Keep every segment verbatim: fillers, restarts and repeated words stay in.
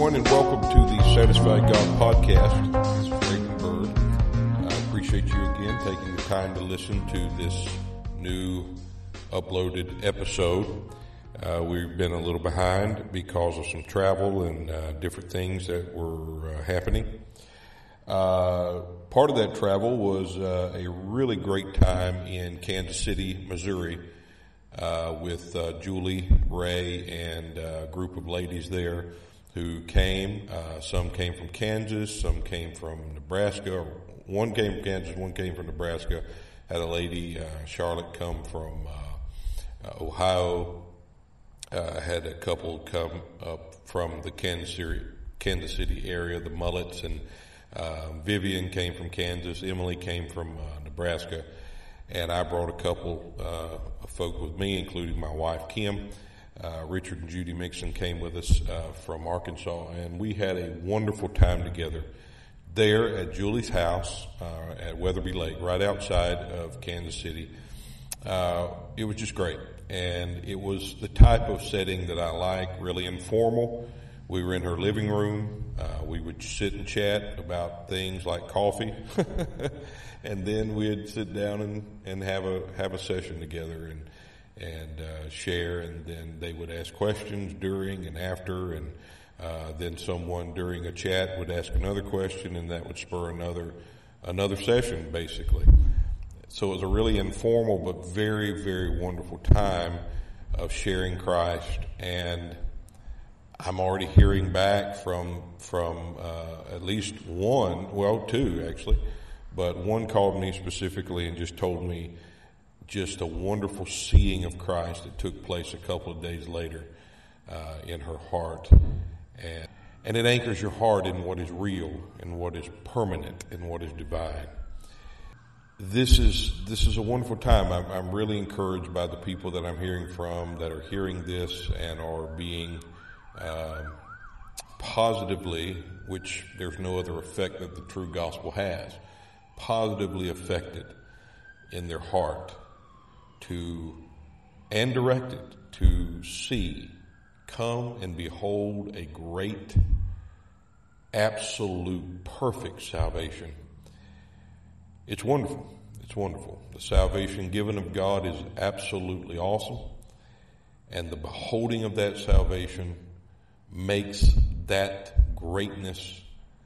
everyone, and welcome to the Satisfied God podcast. This is Raven Bird. I appreciate you again taking the time to listen to this new uploaded episode. Uh, we've been a little behind because of some travel and uh, different things that were uh, happening. Uh, part of that travel was uh, a really great time in Kansas City, Missouri, uh, with uh, Julie, Ray, and a group of ladies there who came. Uh, some came from Kansas, some came from Nebraska. One came from Kansas, one came from Nebraska. Had a lady, uh, Charlotte, come from uh, uh, Ohio. Uh, had a couple come up from the Kansas City, Kansas City area, the Mullets, and uh, Vivian came from Kansas. Emily came from uh, Nebraska. And I brought a couple uh, of folk with me, including my wife, Kim. Uh, Richard and Judy Mixon came with us uh, from Arkansas, and we had a wonderful time together there at Julie's house uh, at Weatherby Lake, right outside of Kansas City. Uh, it was just great, and it was the type of setting that I like, really informal. We were in her living room. Uh, we would sit and chat about things like coffee, and then we'd sit down and, and have a have a session together and and uh, share, and then they would ask questions during and after, and uh, then someone during a chat would ask another question, and that would spur another another session, basically. So it was a really informal but very, very wonderful time of sharing Christ, and I'm already hearing back from from uh, at least one, well, two actually, but one called me specifically and just told me just a wonderful seeing of Christ that took place a couple of days later uh, in her heart. And, and it anchors your heart in what is real and what is permanent and what is divine. This is this is a wonderful time. I'm, I'm really encouraged by the people that I'm hearing from that are hearing this and are being uh, positively, which there's no other effect that the true gospel has, positively affected in their heart to, and directed to see, come and behold a great, absolute, perfect salvation. It's wonderful. It's wonderful. The salvation given of God is absolutely awesome, and the beholding of that salvation makes that greatness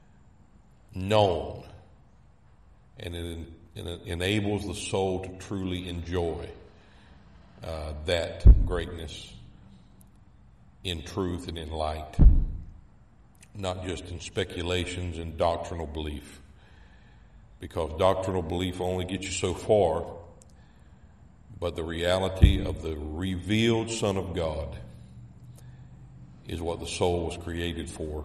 known, and it, it enables the soul to truly enjoy uh, that greatness in truth and in light, not just in speculations and doctrinal belief, because doctrinal belief only gets you so far, but the reality of the revealed Son of God is what the soul was created for.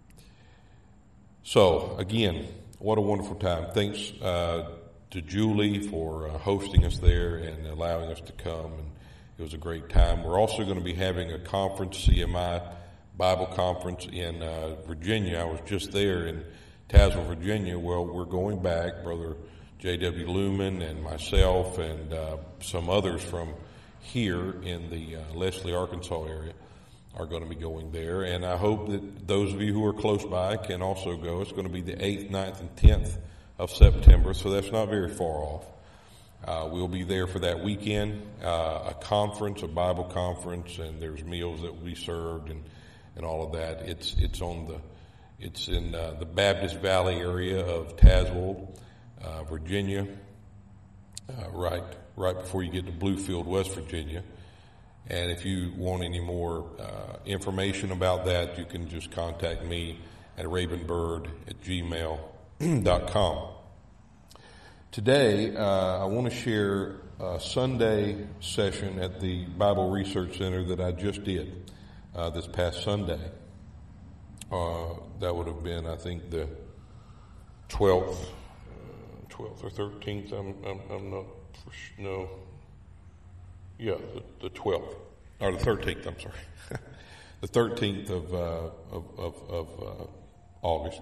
So, again, what a wonderful time. Thanks uh, to Julie for uh, hosting us there and allowing us to come, and it was a great time. We're also going to be having a conference, C M I Bible Conference in uh, Virginia. I was just there in Tazewell, Virginia. Well, we're going back. Brother J W Lumen and myself and uh, some others from here in the uh, Leslie, Arkansas area are going to be going there, and I hope that those of you who are close by can also go. It's going to be the eighth, ninth, and tenth of September, so that's not very far off. Uh, we'll be there for that weekend, uh, a conference, a Bible conference, and there's meals that will be served and, and all of that. It's it's on the it's in uh, the Baptist Valley area of Tazewell, uh, Virginia, uh, right right before you get to Bluefield, West Virginia. And if you want any more uh, information about that, you can just contact me at ravenbird at gmail dot com. Today, uh, I want to share a Sunday session at the Bible Research Center that I just did uh, this past Sunday. Uh, that would have been, I think, the twelfth, uh, twelfth or thirteenth. I'm, I'm, I'm not for sure. No. Yeah, the, the twelfth, or the thirteenth, I'm sorry. the thirteenth of, uh, of, of, of uh, August.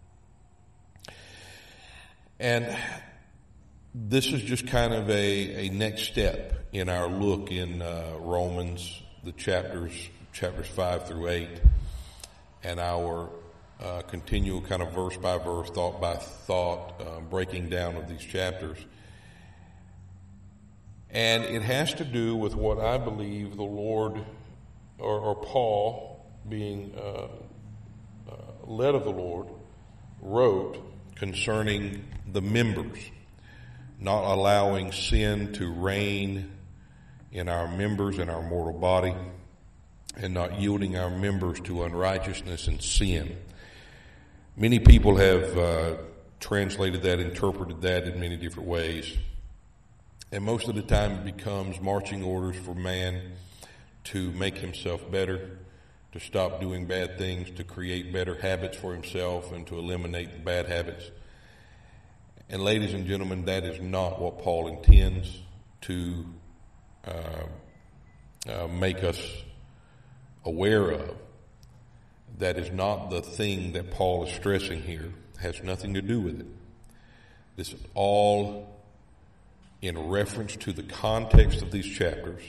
And this is just kind of a, a next step in our look in uh, Romans, the chapters, chapters five through eight. and our uh, continual kind of verse by verse, thought by thought, uh, breaking down of these chapters. And it has to do with what I believe the Lord, or, or Paul, being uh, uh, led of the Lord, wrote concerning the members, not allowing sin to reign in our members and our mortal body, and not yielding our members to unrighteousness and sin. Many people have uh, translated that, interpreted that in many different ways. And most of the time it becomes marching orders for man to make himself better, to stop doing bad things, to create better habits for himself, and to eliminate the bad habits. And ladies and gentlemen, that is not what Paul intends to uh, uh, make us aware of. That is not the thing that Paul is stressing here. It has nothing to do with it. This is all in reference to the context of these chapters.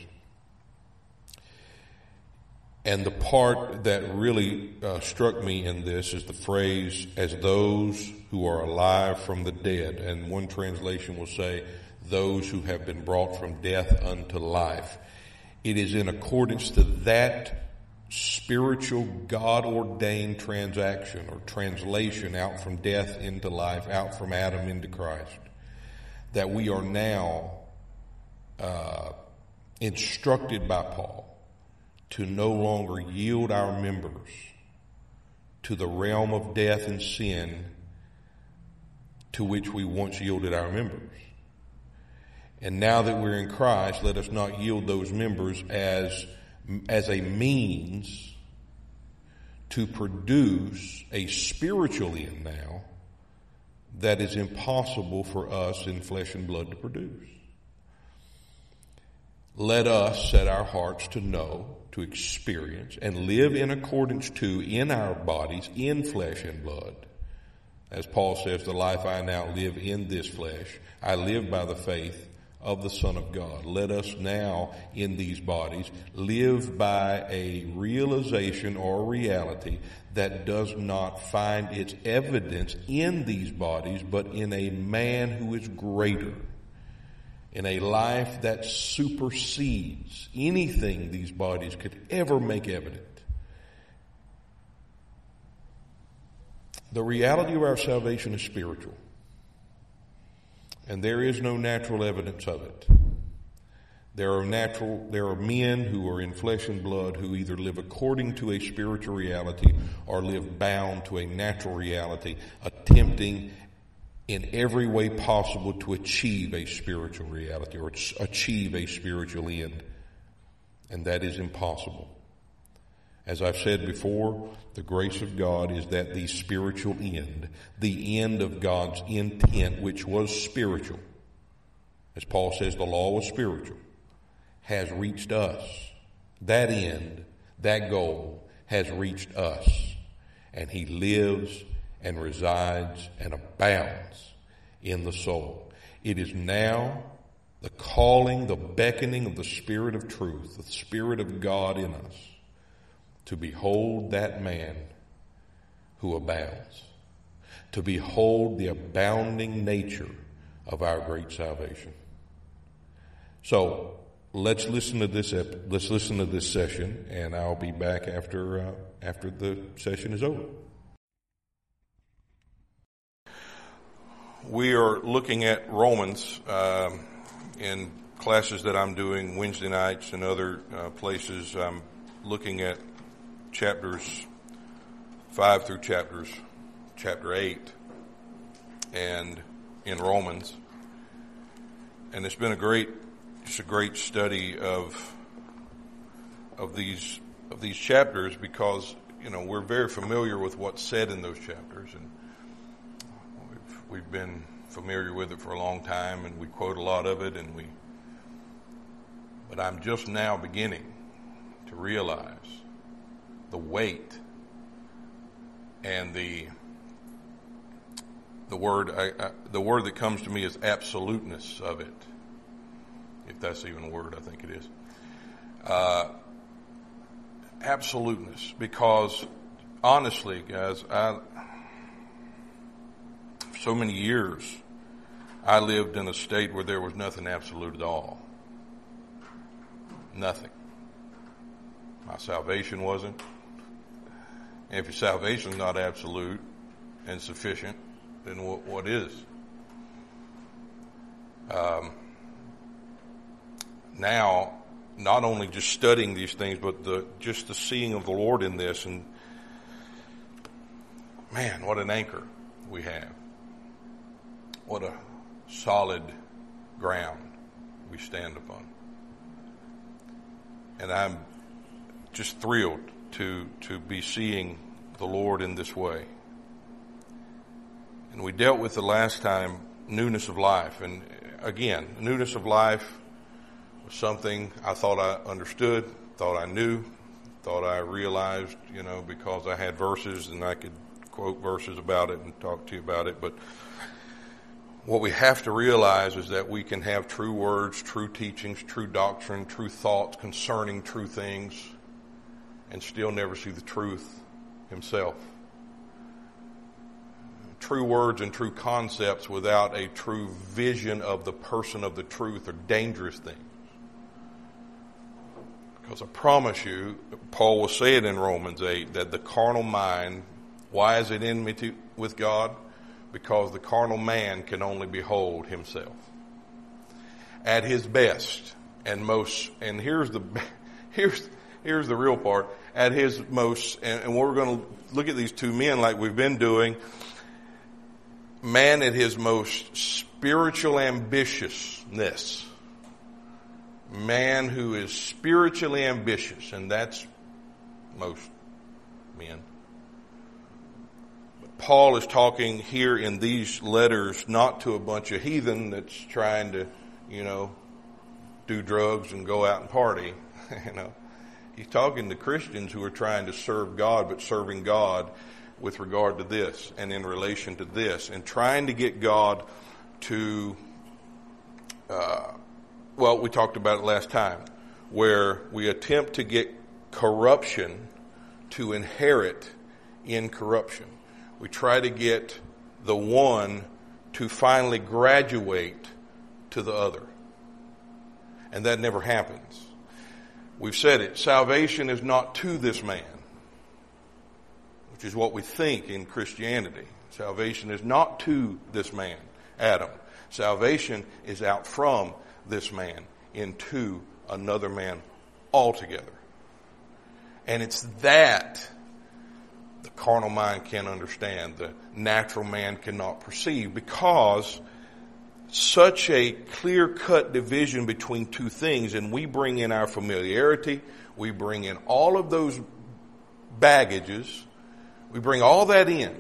And the part that really uh, struck me in this is the phrase, as those who are alive from the dead. And one translation will say, those who have been brought from death unto life. It is in accordance to that spiritual, God-ordained transaction or translation out from death into life, out from Adam into Christ, that we are now uh, instructed by Paul to no longer yield our members to the realm of death and sin to which we once yielded our members. And now that we're in Christ, let us not yield those members as, as a means to produce a spiritual end now that is impossible for us in flesh and blood to produce. Let us set our hearts to know, to experience, and live in accordance to, in our bodies, in flesh and blood. As Paul says, the life I now live in this flesh, I live by the faith of the Son of God. Let us now, in these bodies, live by a realization or reality that does not find its evidence in these bodies, but in a man who is greater, in a life that supersedes anything these bodies could ever make evident. The reality of our salvation is spiritual, and there is no natural evidence of it. There are natural, there are men who are in flesh and blood who either live according to a spiritual reality or live bound to a natural reality, attempting in every way possible to achieve a spiritual reality or achieve a spiritual end. And that is impossible. As I've said before, the grace of God is that the spiritual end, the end of God's intent, which was spiritual, as Paul says, the law was spiritual, has reached us. That end, that goal has reached us. And he lives and resides and abounds in the soul. It is now the calling, the beckoning of the Spirit of truth, the Spirit of God in us, to behold that man who abounds, to behold the abounding nature of our great salvation. So let's listen to this. Let's listen to this session, and I'll be back after uh, after the session is over. We are looking at Romans um, in classes that I'm doing Wednesday nights and other uh, places. I'm looking at chapters five through chapters, chapter eight, and in Romans. And it's been a great, just a great study of of these of these chapters because, you know, we're very familiar with what's said in those chapters, and we've we've been familiar with it for a long time, and we quote a lot of it, and we. But I'm just now beginning to realize the weight and the the word I, I, the word that comes to me is absoluteness of it, if that's even a word. I think it is uh, absoluteness, because honestly, guys, I, for so many years, I lived in a state where there was nothing absolute at all. Nothing. My salvation wasn't. And if your salvation is not absolute and sufficient, then what, what is? Um, now, not only just studying these things, but the just the seeing of the Lord in this, and man, what an anchor we have. What a solid ground we stand upon. And I'm just thrilled to to be seeing the Lord in this way. And we dealt with the last time newness of life. And again, newness of life was something I thought I understood, thought I knew, thought I realized, you know, because I had verses and I could quote verses about it and talk to you about it. But what we have to realize is that we can have true words, true teachings, true doctrine, true thoughts concerning true things, and still never see the truth himself. True words and true concepts without a true vision of the person of the truth are dangerous things. Because I promise you, Paul will say it in Romans eight, that the carnal mind, why is it enmity with God? Because the carnal man can only behold himself at his best and most. And here's the here's here's the real part. At his most, and, and we're going to look at these two men like we've been doing. Man at his most spiritual ambitiousness. Man who is spiritually ambitious, and that's most men. Paul is talking here in these letters not to a bunch of heathen that's trying to, you know, do drugs and go out and party. You know, he's talking to Christians who are trying to serve God, but serving God with regard to this and in relation to this, and trying to get God to, uh, well, we talked about it last time, where we attempt to get corruption to inherit incorruption. We try to get the one to finally graduate to the other. And that never happens. We've said it. Salvation is not to this man, which is what we think in Christianity. Salvation is not to this man, Adam. Salvation is out from this man into another man altogether. And it's that the carnal mind can't understand, the natural man cannot perceive, because such a clear-cut division between two things, and we bring in our familiarity, we bring in all of those baggages, we bring all that in.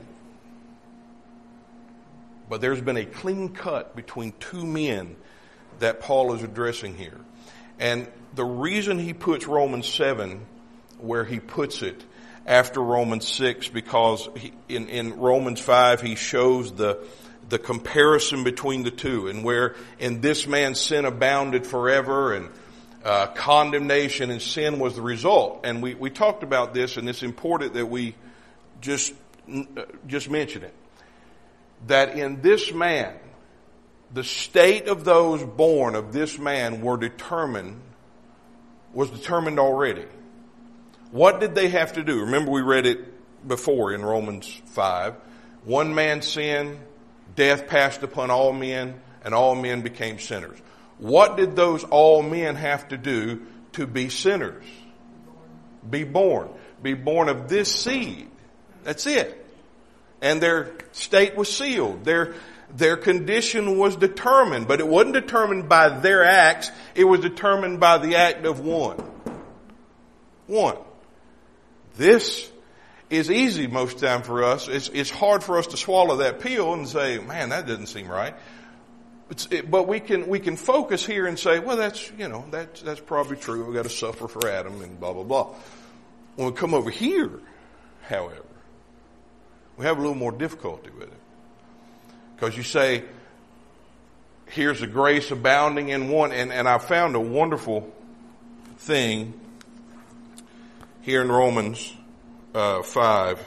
But there's been a clean cut between two men that Paul is addressing here. And the reason he puts Romans seven where he puts it after Romans six, because he, in, in Romans five he shows the the comparison between the two, and where in this man sin abounded forever, and uh, condemnation and sin was the result. And we, we talked about this, and it's important that we just uh, just mention it. That in this man, the state of those born of this man were determined, was determined already. What did they have to do? Remember, we read it before in Romans five. One man sinned, death passed upon all men, and all men became sinners. What did those all men have to do to be sinners? Be born. Be born of this seed. That's it. And their state was sealed. Their Their condition was determined, but it wasn't determined by their acts. It was determined by the act of one. One. This is easy most of the time for us. It's, it's hard for us to swallow that pill and say, man, that doesn't seem right. It's, it, but we can we can focus here and say, well, that's, you know, that's, that's probably true. We've got to suffer for Adam and blah, blah, blah. When we come over here, however, we have a little more difficulty with it. Because you say, here's the grace abounding in one. And, and I found a wonderful thing here in Romans uh, five,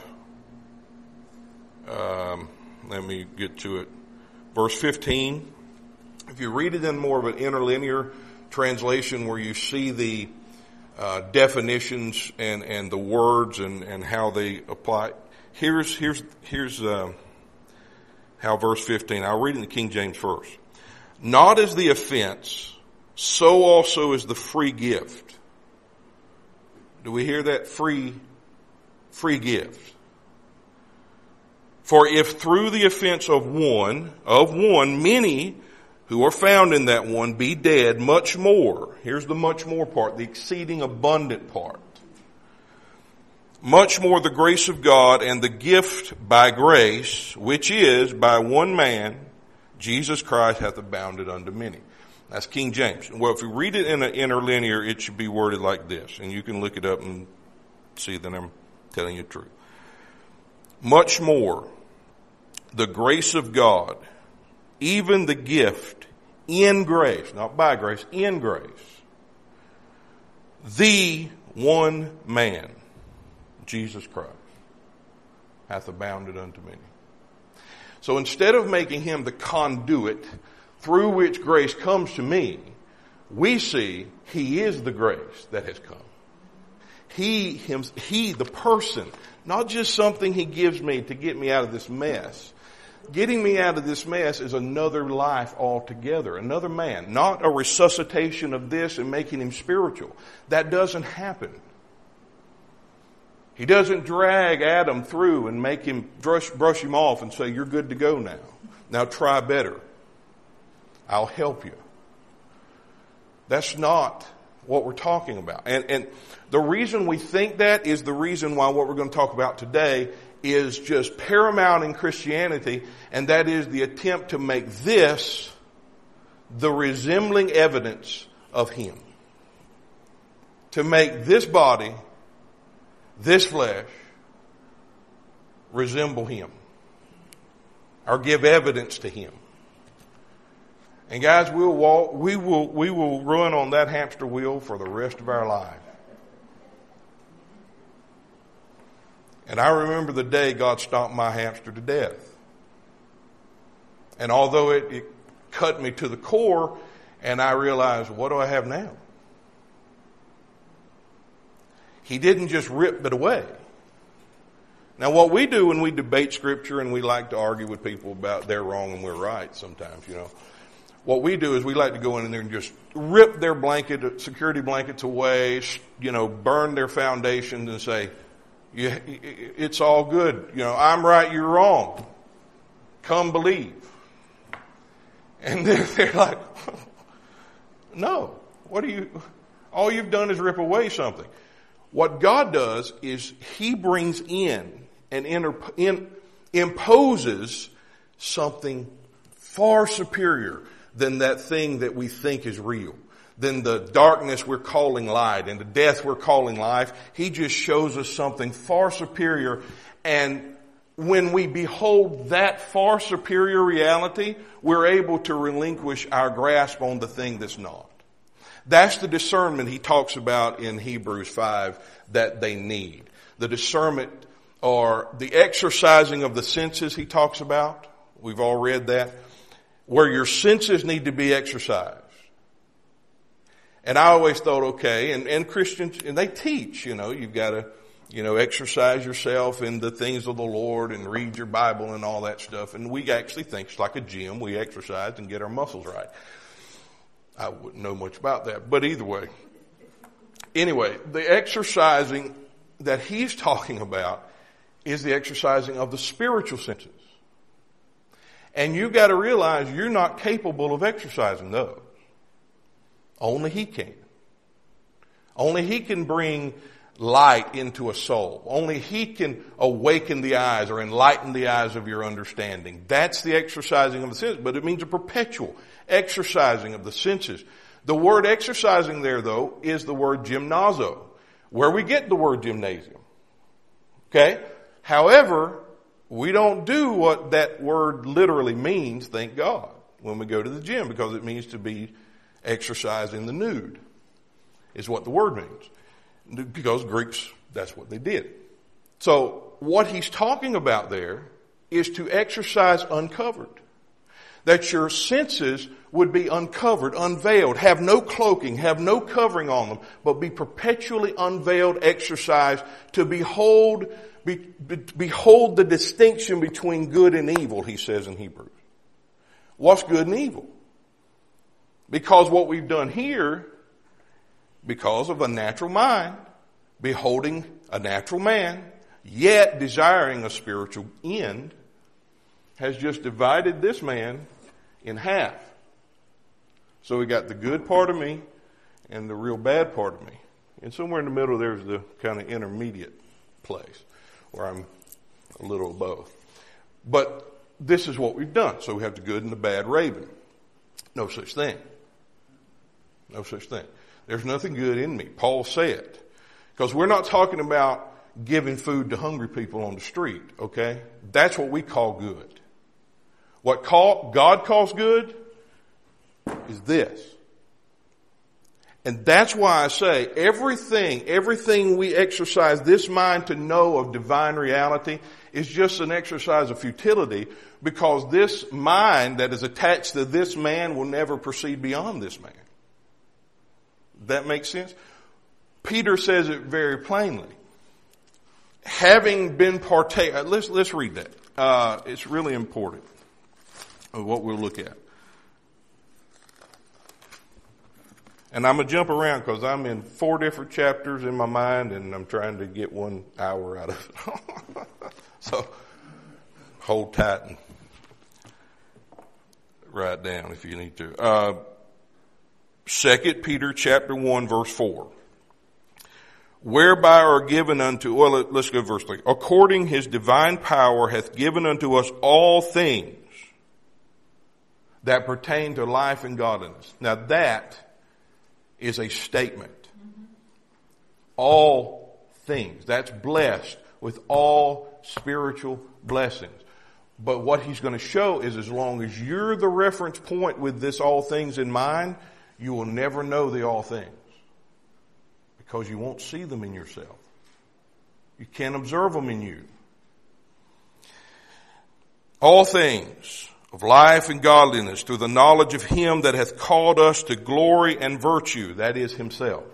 um, let me get to it. Verse fifteen. If you read it in more of an interlinear translation where you see the uh, definitions and, and the words and, and how they apply, here's here's here's uh, how verse fifteen. I'll read it in the King James first. Not as the offense, so also is the free gift. Do we hear that? Free, free gift. For if through the offense of one, of one, many who are found in that one be dead, much more. Here's the much more part, the exceeding abundant part. Much more the grace of God and the gift by grace, which is by one man, Jesus Christ, hath abounded unto many. That's King James. Well, if you read it in an interlinear, it should be worded like this. And you can look it up and see that I'm telling you the truth. Much more the grace of God, even the gift in grace, not by grace, in grace, the one man, Jesus Christ, hath abounded unto many. So instead of making him the conduit through which grace comes to me, we see he is the grace that has come. He, him, he, the person, not just something he gives me to get me out of this mess. Getting me out of this mess is another life altogether, another man, not a resuscitation of this and making him spiritual. That doesn't happen. He doesn't drag Adam through and make him brush, brush him off and say, you're good to go now. Now try better. I'll help you. That's not what we're talking about. And, and the reason we think that is the reason why what we're going to talk about today is just paramount in Christianity, and that is the attempt to make this the resembling evidence of him. To make this body, this flesh, resemble him. Or give evidence to him. And guys, we'll walk, we will, we will run on that hamster wheel for the rest of our life. And I remember the day God stomped my hamster to death. And although it, it cut me to the core, and I realized, what do I have now? He didn't just rip it away. Now what we do when we debate Scripture, and we like to argue with people about they're wrong and we're right sometimes, you know. What we do is we like to go in there and just rip their blanket, security blankets away, you know, burn their foundations and say, yeah, it's all good. You know, I'm right, you're wrong. Come believe. And then they're like, no, what are you, all you've done is rip away something. What God does is he brings in and inter, in, imposes something far superior than that thing that we think is real. Than the darkness we're calling light and the death we're calling life. He just shows us something far superior. And when we behold that far superior reality, we're able to relinquish our grasp on the thing that's not. That's the discernment he talks about in Hebrews five that they need. The discernment or the exercising of the senses he talks about. We've all read that. Where your senses need to be exercised. And I always thought, okay, and, and Christians, and they teach, you know, you've got to, you know, exercise yourself in the things of the Lord and read your Bible and all that stuff. And we actually think it's like a gym. We exercise and get our muscles right. I wouldn't know much about that, but either way. Anyway, the exercising that he's talking about is the exercising of the spiritual senses. And you've got to realize you're not capable of exercising those. Only he can. Only he can bring light into a soul. Only he can awaken the eyes or enlighten the eyes of your understanding. That's the exercising of the senses, but it means a perpetual exercising of the senses. The word exercising there, though, is the word gymnazo, where we get the word gymnasium. Okay? However, we don't do what that word literally means, thank God, when we go to the gym, because it means to be exercised in the nude, is what the word means. Because Greeks, that's what they did. So what he's talking about there is to exercise uncovered. That your senses would be uncovered, unveiled, have no cloaking, have no covering on them, but be perpetually unveiled, exercised to behold, be, be, behold the distinction between good and evil, he says in Hebrews. What's good and evil? Because what we've done here, because of a natural mind, beholding a natural man, yet desiring a spiritual end, has just divided this man in half. So we got the good part of me and the real bad part of me. And somewhere in the middle there's the kind of intermediate place where I'm a little of both. But this is what we've done. So we have the good and the bad raven. No such thing. No such thing. There's nothing good in me. Paul said. Because we're not talking about giving food to hungry people on the street, okay? That's what we call good. What call, God calls good is this. And that's why I say everything, everything we exercise this mind to know of divine reality is just an exercise of futility, because this mind that is attached to this man will never proceed beyond this man. That makes sense? Peter says it very plainly. Having been partake, let's, let's read that. Uh, it's really important of what we'll look at. And I'm going to jump around because I'm in four different chapters in my mind and I'm trying to get one hour out of it. So hold tight and write down if you need to. Uh, Second Peter chapter one verse four. Whereby are given unto, well, let's go verse three. According his divine power hath given unto us all things that pertain to life and godliness. Now that is a statement. Mm-hmm. All things. That's blessed with all spiritual blessings. But what he's going to show is as long as you're the reference point with this all things in mind, you will never know the all things. Because you won't see them in yourself. You can't observe them in you. All things of life and godliness through the knowledge of him that hath called us to glory and virtue, that is himself.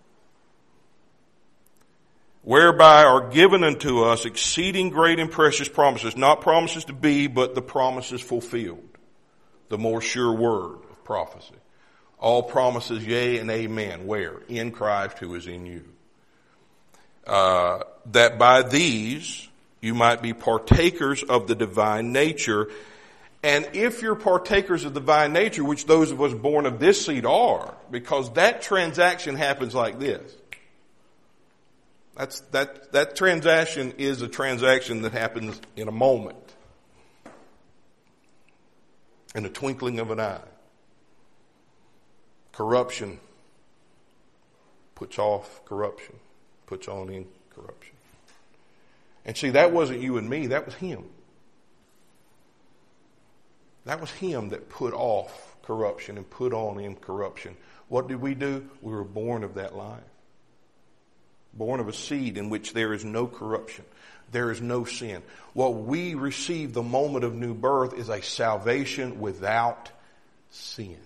Whereby are given unto us exceeding great and precious promises, not promises to be, but the promises fulfilled. The more sure word of prophecy. All promises, yea and amen. Where? In Christ who is in you. Uh, that by these you might be partakers of the divine nature. And if you're partakers of the divine nature, which those of us born of this seed are, because that transaction happens like this. That's, that, that transaction is a transaction that happens in a moment. In the twinkling of an eye. Corruption puts off corruption, puts on in corruption. And see, that wasn't you and me, that was him. That was him that put off corruption and put on in corruption. What did we do? We were born of that life. Born of a seed in which there is no corruption. There is no sin. What we receive the moment of new birth is a salvation without sin.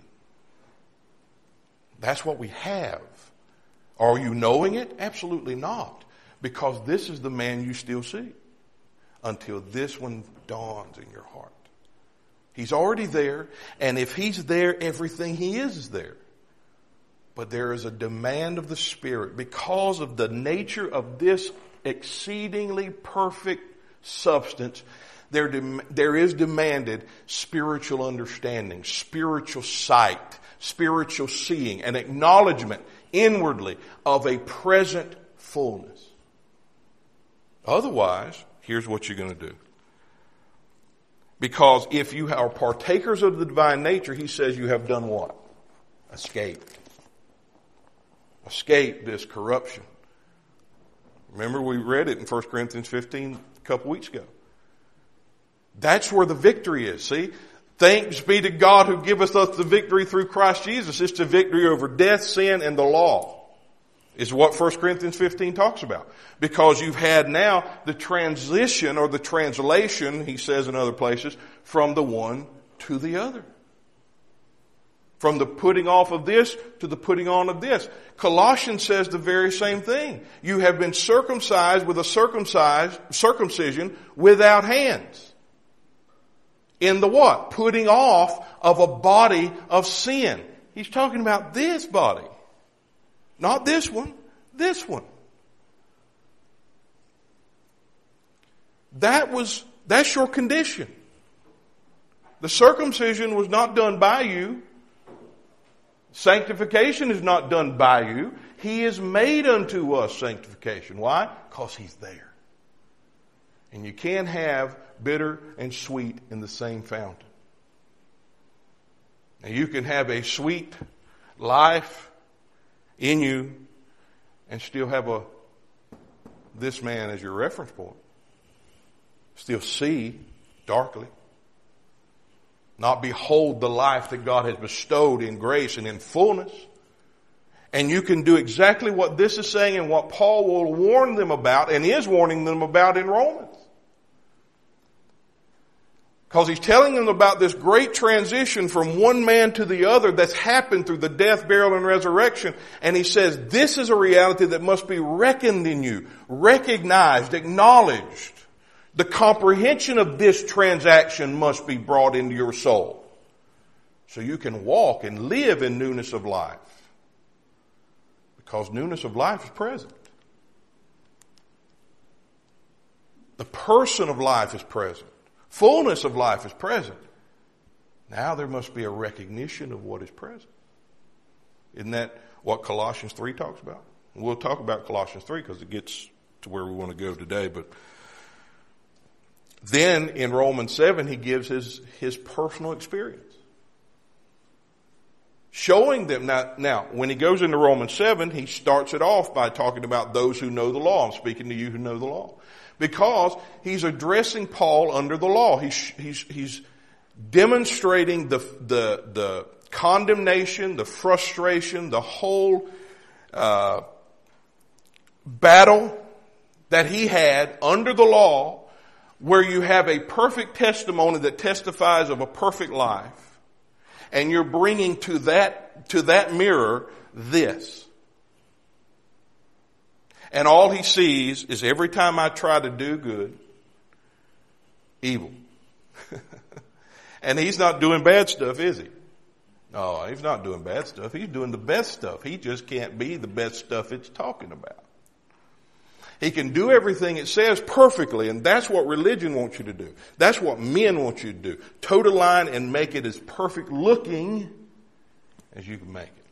That's what we have. Are you knowing it? Absolutely not. Because this is the man you still see. Until this one dawns in your heart. He's already there. And if he's there, everything he is is there. But there is a demand of the Spirit. Because of the nature of this exceedingly perfect substance, there, dem- there is demanded spiritual understanding, spiritual sight, spiritual seeing, an acknowledgement inwardly of a present fullness. Otherwise, here's what you're going to do. Because if you are partakers of the divine nature, he says you have done what? Escaped. Escaped this corruption. Remember we read it in First Corinthians fifteen a couple weeks ago. That's where the victory is, see? Thanks be to God who giveth us the victory through Christ Jesus. It's the victory over death, sin, and the law. Is what First Corinthians fifteen talks about. Because you've had now the transition or the translation, he says in other places, from the one to the other. From the putting off of this to the putting on of this. Colossians says the very same thing. You have been circumcised with a circumcised circumcision without hands. In the what? Putting off of a body of sin. He's talking about this body. Not this one, this one. That was, that's your condition. The circumcision was not done by you. Sanctification is not done by you. He is made unto us sanctification. Why? Because He's there. And you can't have bitter and sweet in the same fountain. Now you can have a sweet life in you and still have a this man as your reference point. Still see darkly. Not behold the life that God has bestowed in grace and in fullness. And you can do exactly what this is saying and what Paul will warn them about and is warning them about in Romans. Because he's telling them about this great transition from one man to the other that's happened through the death, burial, and resurrection. And he says this is a reality that must be reckoned in you, recognized, acknowledged. The comprehension of this transaction must be brought into your soul. So you can walk and live in newness of life. Because newness of life is present. The person of life is present. Fullness of life is present. Now there must be a recognition of what is present. Isn't that what Colossians three talks about? And we'll talk about Colossians three because it gets to where we want to go today. But then in Romans seven, he gives his, his personal experience. Showing them, now, now, when he goes into Romans seven, he starts it off by talking about those who know the law. I'm speaking to you who know the law. Because he's addressing Paul under the law. He's, he's, he's demonstrating the, the, the condemnation, the frustration, the whole, uh, battle that he had under the law, where you have a perfect testimony that testifies of a perfect life. And you're bringing to that, to that mirror this. And all he sees is every time I try to do good, evil. And he's not doing bad stuff, is he? No, he's not doing bad stuff. He's doing the best stuff. He just can't be the best stuff it's talking about. He can do everything it says perfectly, and that's what religion wants you to do. That's what men want you to do. Toe the line and make it as perfect looking as you can make it.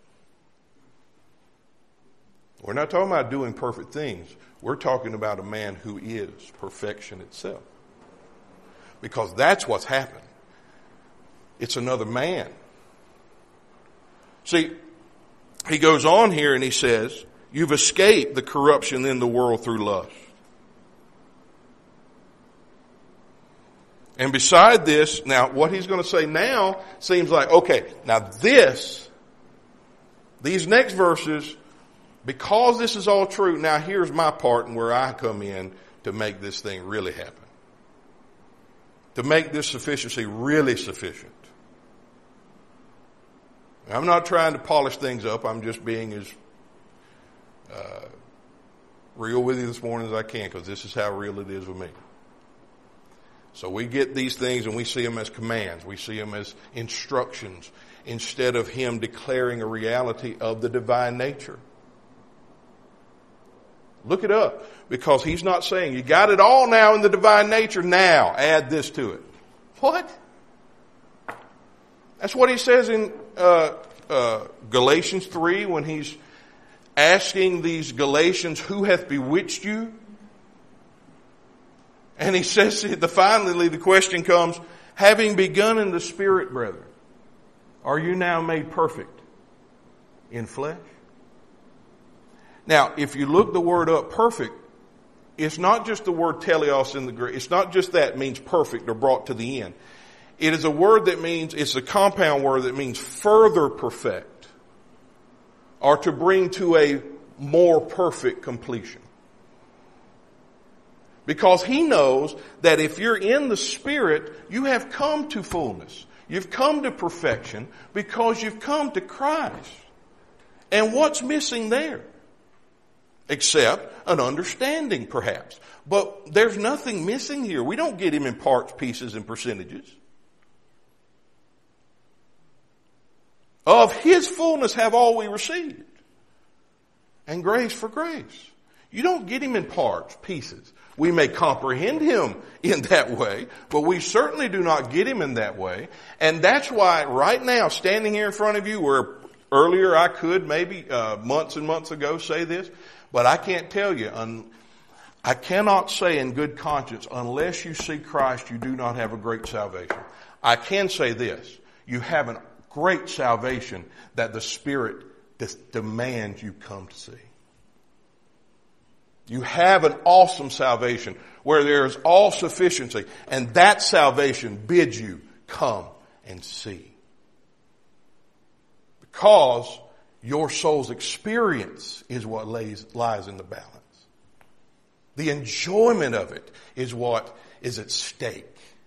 We're not talking about doing perfect things. We're talking about a man who is perfection itself. Because that's what's happened. It's another man. See, he goes on here and he says, you've escaped the corruption in the world through lust. And beside this, now what he's going to say now seems like, okay, now this, these next verses, because this is all true, now here's my part and where I come in to make this thing really happen. To make this sufficiency really sufficient. I'm not trying to polish things up. I'm just being as uh, real with you this morning as I can, because this is how real it is with me. So we get these things and we see them as commands. We see them as instructions instead of him declaring a reality of the divine nature. Look it up, because he's not saying you got it all now in the divine nature. Now add this to it. What? That's what he says in uh, uh, Galatians three when he's asking these Galatians, who hath bewitched you? And he says, the finally the question comes, having begun in the spirit, brethren, are you now made perfect in flesh? Now, if you look the word up, perfect, it's not just the word teleos in the Greek. It's not just that means perfect or brought to the end. It is a word that means, it's a compound word that means further perfect, or to bring to a more perfect completion. Because he knows that if you're in the Spirit, you have come to fullness. You've come to perfection because you've come to Christ. And what's missing there? Except an understanding, perhaps. But there's nothing missing here. We don't get him in parts, pieces, and percentages. Of his fullness have all we received. And grace for grace. You don't get him in parts, pieces. We may comprehend him in that way, but we certainly do not get him in that way. And that's why right now, standing here in front of you, where earlier I could maybe uh, months and months ago say this, but I can't tell you, un- I cannot say in good conscience, unless you see Christ, you do not have a great salvation. I can say this, you have a great salvation that the Spirit des- demands you come to see. You have an awesome salvation where there is all sufficiency, and that salvation bids you come and see. Because your soul's experience is what lays, lies in the balance. The enjoyment of it is what is at stake.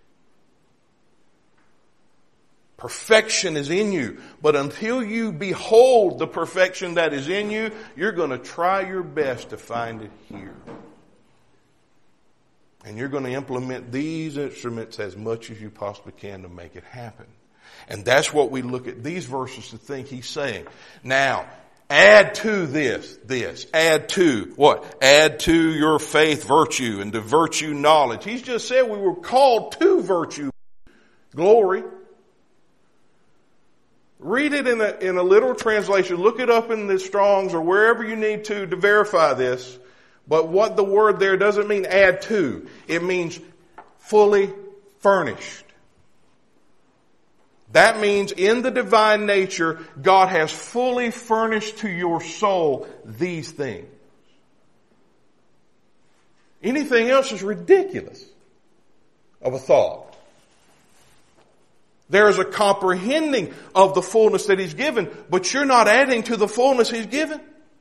Perfection is in you, but until you behold the perfection that is in you, you're going to try your best to find it here. And you're going to implement these instruments as much as you possibly can to make it happen. And that's what we look at these verses to think he's saying. Now, add to this, this, add to, what? Add to your faith virtue, and to virtue knowledge. He's just said we were called to virtue, glory. Read it in a, in a literal translation. Look it up in the Strong's or wherever you need to to verify this. But what the word there doesn't mean add to. It means fully furnished. That means in the divine nature, God has fully furnished to your soul these things. Anything else is ridiculous of a thought. There is a comprehending of the fullness that he's given, but you're not adding to the fullness he's given.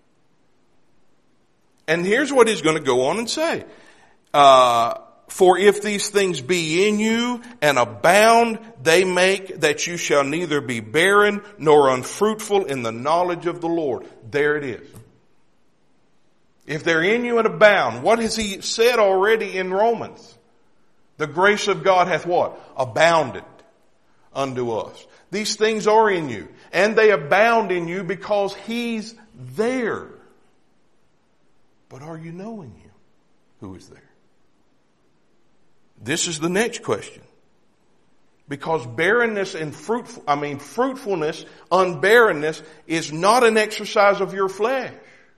And here's what he's going to go on and say. Uh, For if these things be in you and abound, they make that you shall neither be barren nor unfruitful in the knowledge of the Lord. There it is. If they're in you and abound, what has he said already in Romans? The grace of God hath what? Abounded unto us. These things are in you, and they abound in you because he's there. But are you knowing him who is there? This is the next question. Because barrenness and fruitful, I mean fruitfulness, unbarrenness is not an exercise of your flesh.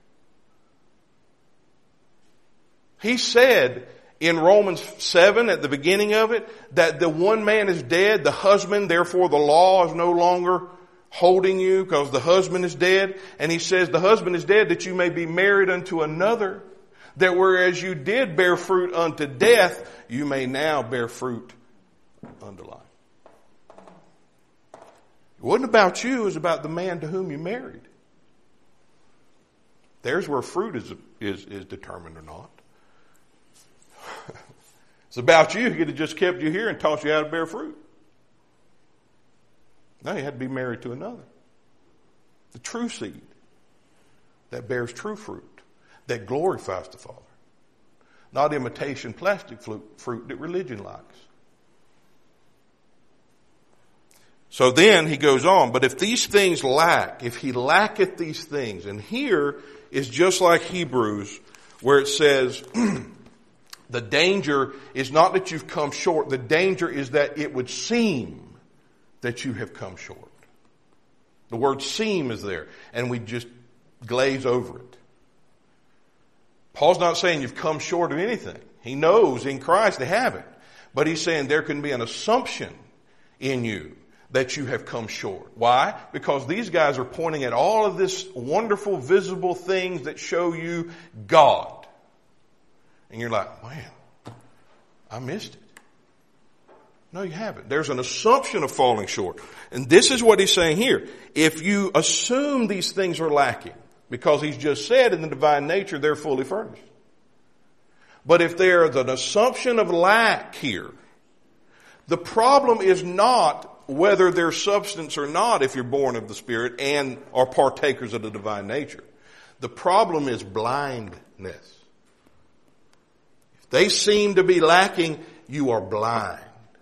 He said in Romans seven, at the beginning of it, that the one man is dead, the husband, therefore the law is no longer holding you because the husband is dead. And he says the husband is dead that you may be married unto another, that whereas you did bear fruit unto death, you may now bear fruit unto life. It wasn't about you, it was about the man to whom you married. There's where fruit is, is, is determined or not. It's about you. He could have just kept you here and taught you how to bear fruit. No, you had to be married to another. The true seed that bears true fruit, that glorifies the Father. Not imitation plastic fruit that religion likes. So then he goes on, but if these things lack, if he lacketh these things, and here is just like Hebrews, where it says, the danger is not that you've come short. The danger is that it would seem that you have come short. The word seem is there, and we just glaze over it. Paul's not saying you've come short of anything. He knows in Christ they haven't. But he's saying there can be an assumption in you that you have come short. Why? Because these guys are pointing at all of this wonderful visible things that show you God. And you're like, man, I missed it. No, you haven't. There's an assumption of falling short. And this is what he's saying here. If you assume these things are lacking, because he's just said in the divine nature they're fully furnished. But if there's an assumption of lack here, the problem is not whether there's substance or not if you're born of the Spirit and are partakers of the divine nature. The problem is blindness. If they seem to be lacking, you are blind.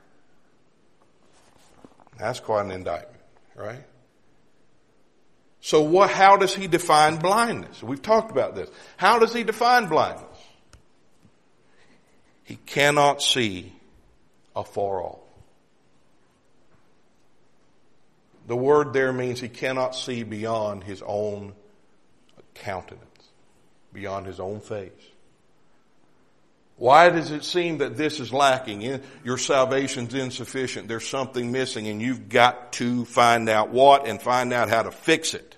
That's quite an indictment, right? So what, how does he define blindness? We've talked about this. How does he define blindness? He cannot see afar off. The word there means he cannot see beyond his own countenance, beyond his own face. Why does it seem that this is lacking? Your salvation's insufficient. There's something missing, and you've got to find out what and find out how to fix it.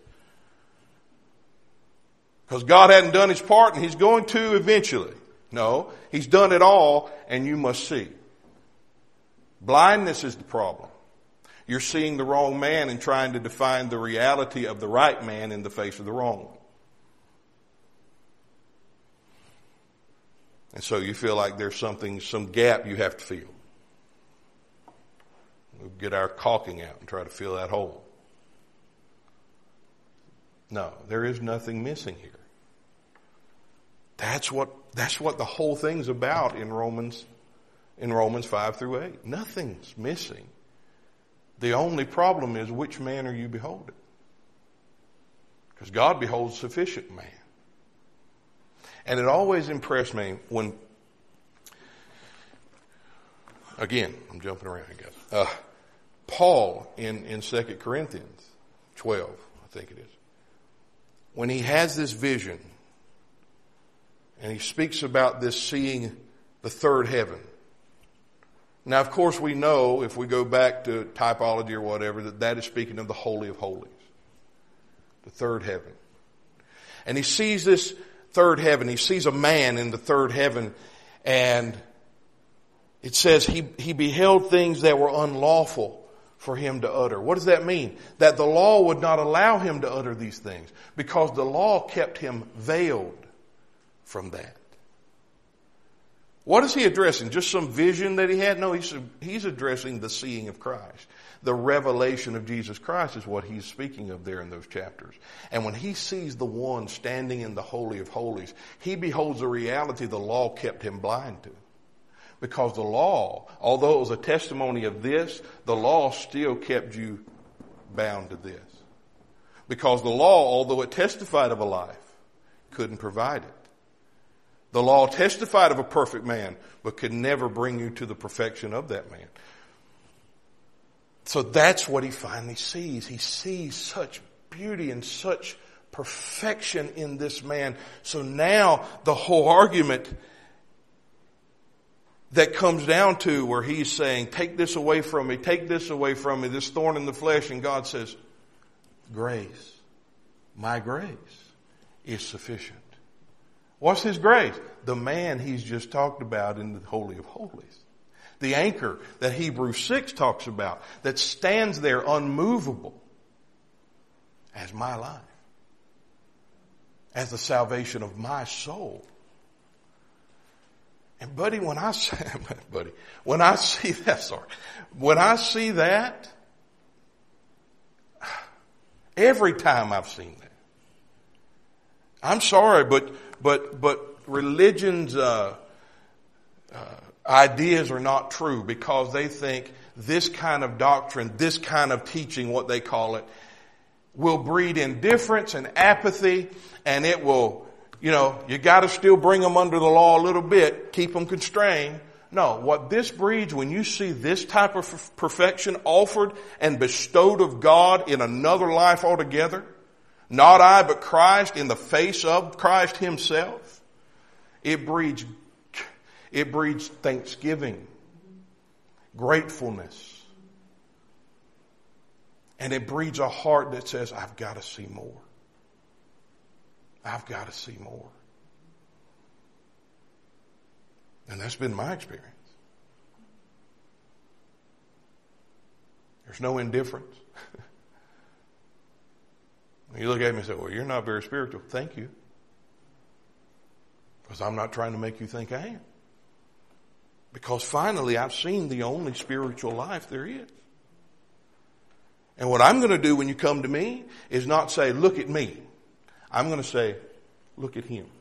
Because God hadn't done his part, and he's going to eventually. No, he's done it all, and you must see. Blindness is the problem. You're seeing the wrong man and trying to define the reality of the right man in the face of the wrong one. And so you feel like there's something, some gap you have to fill. We'll get our caulking out and try to fill that hole. No, there is nothing missing here. That's what, that's what the whole thing's about in Romans, in Romans five through eight. Nothing's missing. The only problem is, which man are you beholding? Because God beholds sufficient man. And it always impressed me when, again, I'm jumping around, I guess. Uh, Paul in, in Second Corinthians twelve, I think it is, when he has this vision and he speaks about this seeing the third heaven. Now, of course, we know, if we go back to typology or whatever, that that is speaking of the Holy of Holies, the third heaven. And he sees this third heaven. He sees a man in the third heaven, and it says he, he beheld things that were unlawful for him to utter. What does that mean? That the law would not allow him to utter these things because the law kept him veiled from that. What is he addressing? Just some vision that he had? No, he's, he's addressing the seeing of Christ. The revelation of Jesus Christ is what he's speaking of there in those chapters. And when he sees the one standing in the Holy of Holies, he beholds a reality the law kept him blind to. Because the law, although it was a testimony of this, the law still kept you bound to this. Because the law, although it testified of a life, couldn't provide it. The law testified of a perfect man, but could never bring you to the perfection of that man. So that's what he finally sees. He sees such beauty and such perfection in this man. So now the whole argument that comes down to where he's saying, take this away from me, take this away from me, this thorn in the flesh. And God says, grace, my grace is sufficient. What's his grace? The man he's just talked about in the Holy of Holies. The anchor that Hebrews six talks about that stands there unmovable as my life, as the salvation of my soul. And buddy, when I say, buddy, when I see that, sorry, when I see that, every time I've seen that, I'm sorry, but but but religion's uh, uh, ideas are not true because they think this kind of doctrine, this kind of teaching, what they call it, will breed indifference and apathy, and it will, you know, you got to still bring them under the law a little bit, keep them constrained. No, what this breeds when you see this type of perfection offered and bestowed of God in another life altogether, not I, but Christ in the face of Christ himself, it breeds, it breeds thanksgiving, gratefulness. And it breeds a heart that says, I've got to see more. I've got to see more. And that's been my experience. There's no indifference. You look at me and say, well, you're not very spiritual. Thank you. Because I'm not trying to make you think I am. Because finally I've seen the only spiritual life there is. And what I'm going to do when you come to me is not say, look at me. I'm going to say, look at him.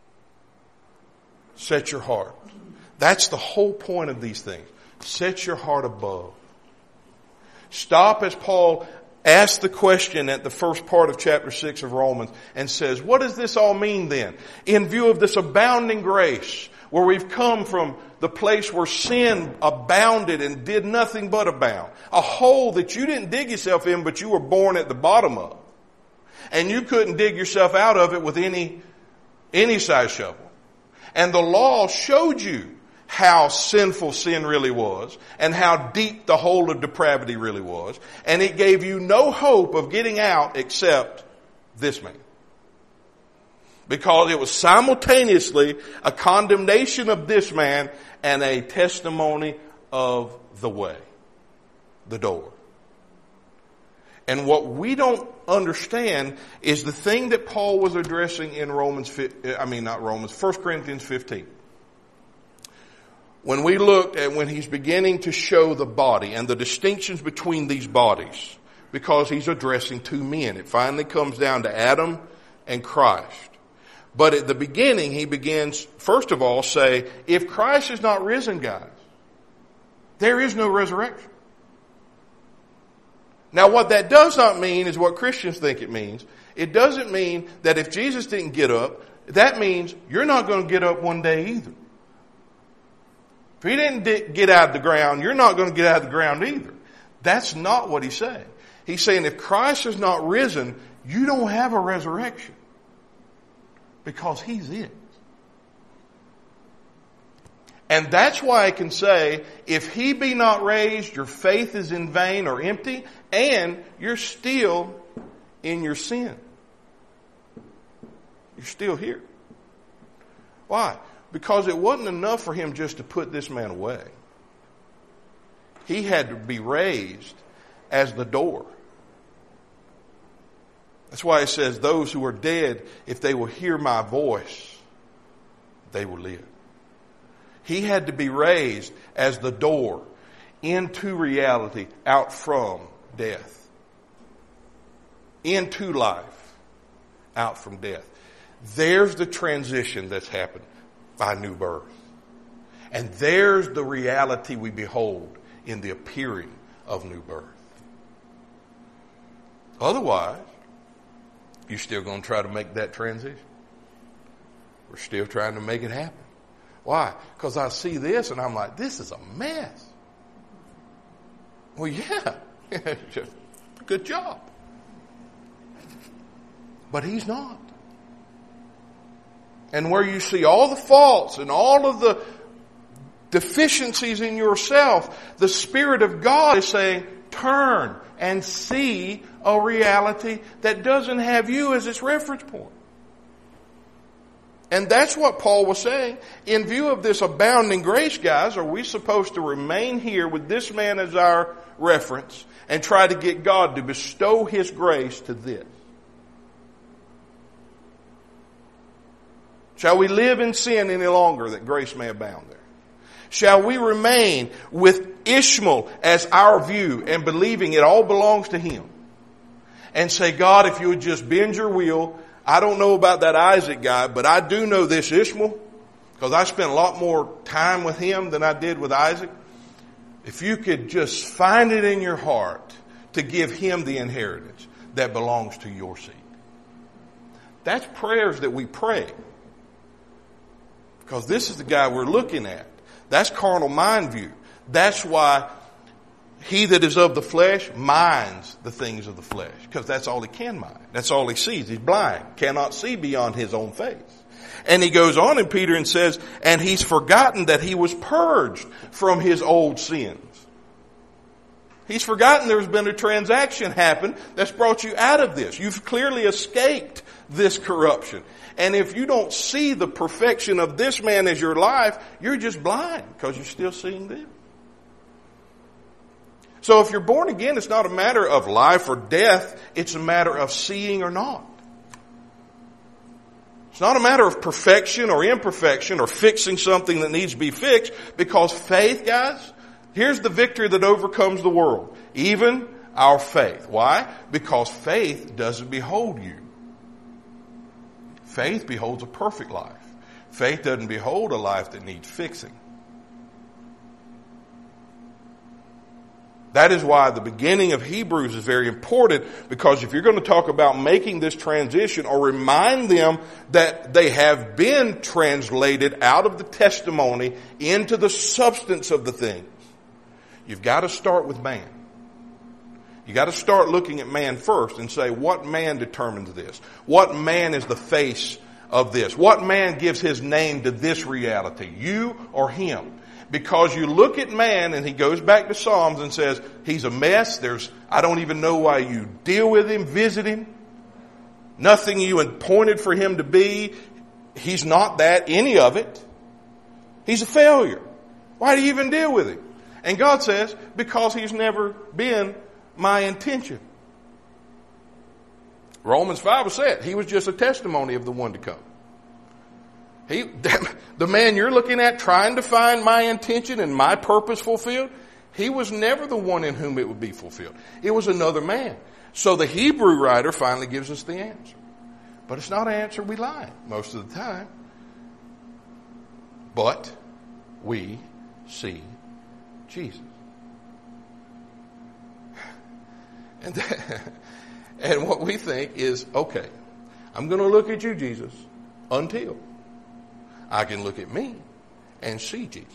Set your heart. That's the whole point of these things. Set your heart above. Stop as Paul asked the question at the first part of chapter six of Romans and says, what does this all mean then? In view of this abounding grace, where we've come from the place where sin abounded and did nothing but abound. A hole that you didn't dig yourself in, but you were born at the bottom of. And you couldn't dig yourself out of it with any, any size shovel. And the law showed you how sinful sin really was and how deep the hole of depravity really was. And it gave you no hope of getting out except this man. Because it was simultaneously a condemnation of this man and a testimony of the way, the door. And what we don't understand is the thing that Paul was addressing in Romans, I mean not Romans, First Corinthians fifteen. When we looked at when he's beginning to show the body and the distinctions between these bodies, because he's addressing two men. It finally comes down to Adam and Christ. But at the beginning, he begins, first of all, say, if Christ is not risen, guys, there is no resurrection. Now, what that does not mean is what Christians think it means. It doesn't mean that if Jesus didn't get up, that means you're not going to get up one day either. If he didn't get out of the ground, you're not going to get out of the ground either. That's not what he's saying. He's saying if Christ is not risen, you don't have a resurrection. Because he's it. And that's why I can say, if he be not raised, your faith is in vain or empty, and you're still in your sin. You're still here. Why? Because it wasn't enough for him just to put this man away. He had to be raised as the door. That's why it says, those who are dead, if they will hear my voice, they will live. He had to be raised as the door into reality, out from death. Into life, out from death. There's the transition that's happened by new birth. And there's the reality we behold in the appearing of new birth. Otherwise, you're still going to try to make that transition. We're still trying to make it happen. Why? Because I see this and I'm like, this is a mess. Well, yeah. Good job. But he's not. And where you see all the faults and all of the deficiencies in yourself, the Spirit of God is saying, turn and see a reality that doesn't have you as its reference point. And that's what Paul was saying. In view of this abounding grace, guys, are we supposed to remain here with this man as our reference and try to get God to bestow His grace to this? Shall we live in sin any longer that grace may abound there? Shall we remain with Ishmael as our view and believing it all belongs to him? And say, God, if you would just bend your will, I don't know about that Isaac guy, but I do know this Ishmael because I spent a lot more time with him than I did with Isaac. If you could just find it in your heart to give him the inheritance that belongs to your seed. That's prayers that we pray. Because this is the guy we're looking at. That's carnal mind view. That's why he that is of the flesh minds the things of the flesh. Because that's all he can mind. That's all he sees. He's blind. Cannot see beyond his own face. And he goes on in Peter and says, and he's forgotten that he was purged from his old sins. He's forgotten there's been a transaction happen that's brought you out of this. You've clearly escaped this corruption. And if you don't see the perfection of this man as your life, you're just blind because you're still seeing them. So if you're born again, it's not a matter of life or death. It's a matter of seeing or not. It's not a matter of perfection or imperfection or fixing something that needs to be fixed, because faith, guys, here's the victory that overcomes the world. Even our faith. Why? Because faith doesn't behold you. Faith beholds a perfect life. Faith doesn't behold a life that needs fixing. That is why the beginning of Hebrews is very important, because if you're going to talk about making this transition or remind them that they have been translated out of the testimony into the substance of the things, you've got to start with man. You got to start looking at man first and say, what man determines this? What man is the face of this? What man gives his name to this reality? You or him? Because you look at man, and he goes back to Psalms and says, he's a mess. There's, I don't even know why you deal with him, visit him. Nothing you appointed for him to be. He's not that, any of it. He's a failure. Why do you even deal with him? And God says, because he's never been my intention. Romans five was said, he was just a testimony of the one to come. He, the man you're looking at trying to find my intention and my purpose fulfilled, he was never the one in whom it would be fulfilled. It was another man. So the Hebrew writer finally gives us the answer. But it's not an answer we like most of the time. But we see Jesus. And, that, and what we think is, okay, I'm going to look at you, Jesus, until I can look at me and see Jesus.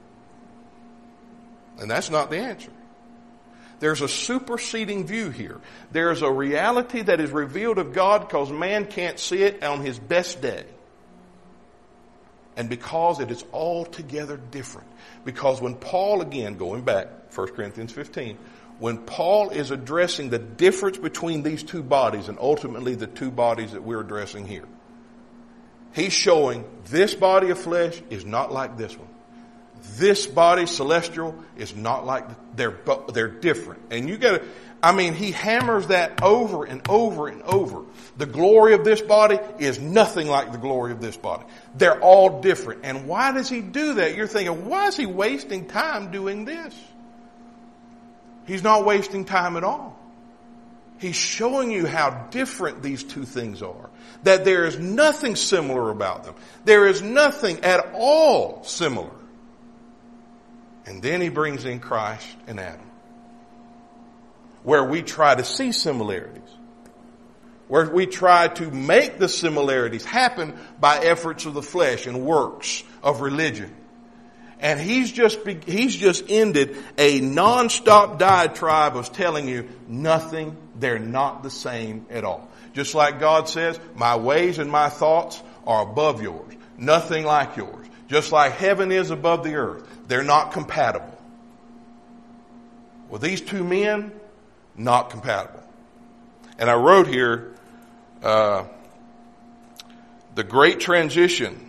And that's not the answer. There's a superseding view here. There's a reality that is revealed of God because man can't see it on his best day. And because it is altogether different. Because when Paul, again, going back, First Corinthians fifteen, when Paul is addressing the difference between these two bodies and ultimately the two bodies that we're addressing here, he's showing this body of flesh is not like this one. This body, celestial, is not like, they're, they're different. And you gotta, I mean, he hammers that over and over and over. The glory of this body is nothing like the glory of this body. They're all different. And why does he do that? You're thinking, why is he wasting time doing this? He's not wasting time at all. He's showing you how different these two things are. That there is nothing similar about them. There is nothing at all similar. And then he brings in Christ and Adam, where we try to see similarities, where we try to make the similarities happen by efforts of the flesh and works of religion. And he's just, he's just ended a non-stop diatribe of telling you nothing, they're not the same at all. Just like God says, my ways and my thoughts are above yours, nothing like yours. Just like heaven is above the earth. They're not compatible. Well, these two men, not compatible. And I wrote here, uh, the great transition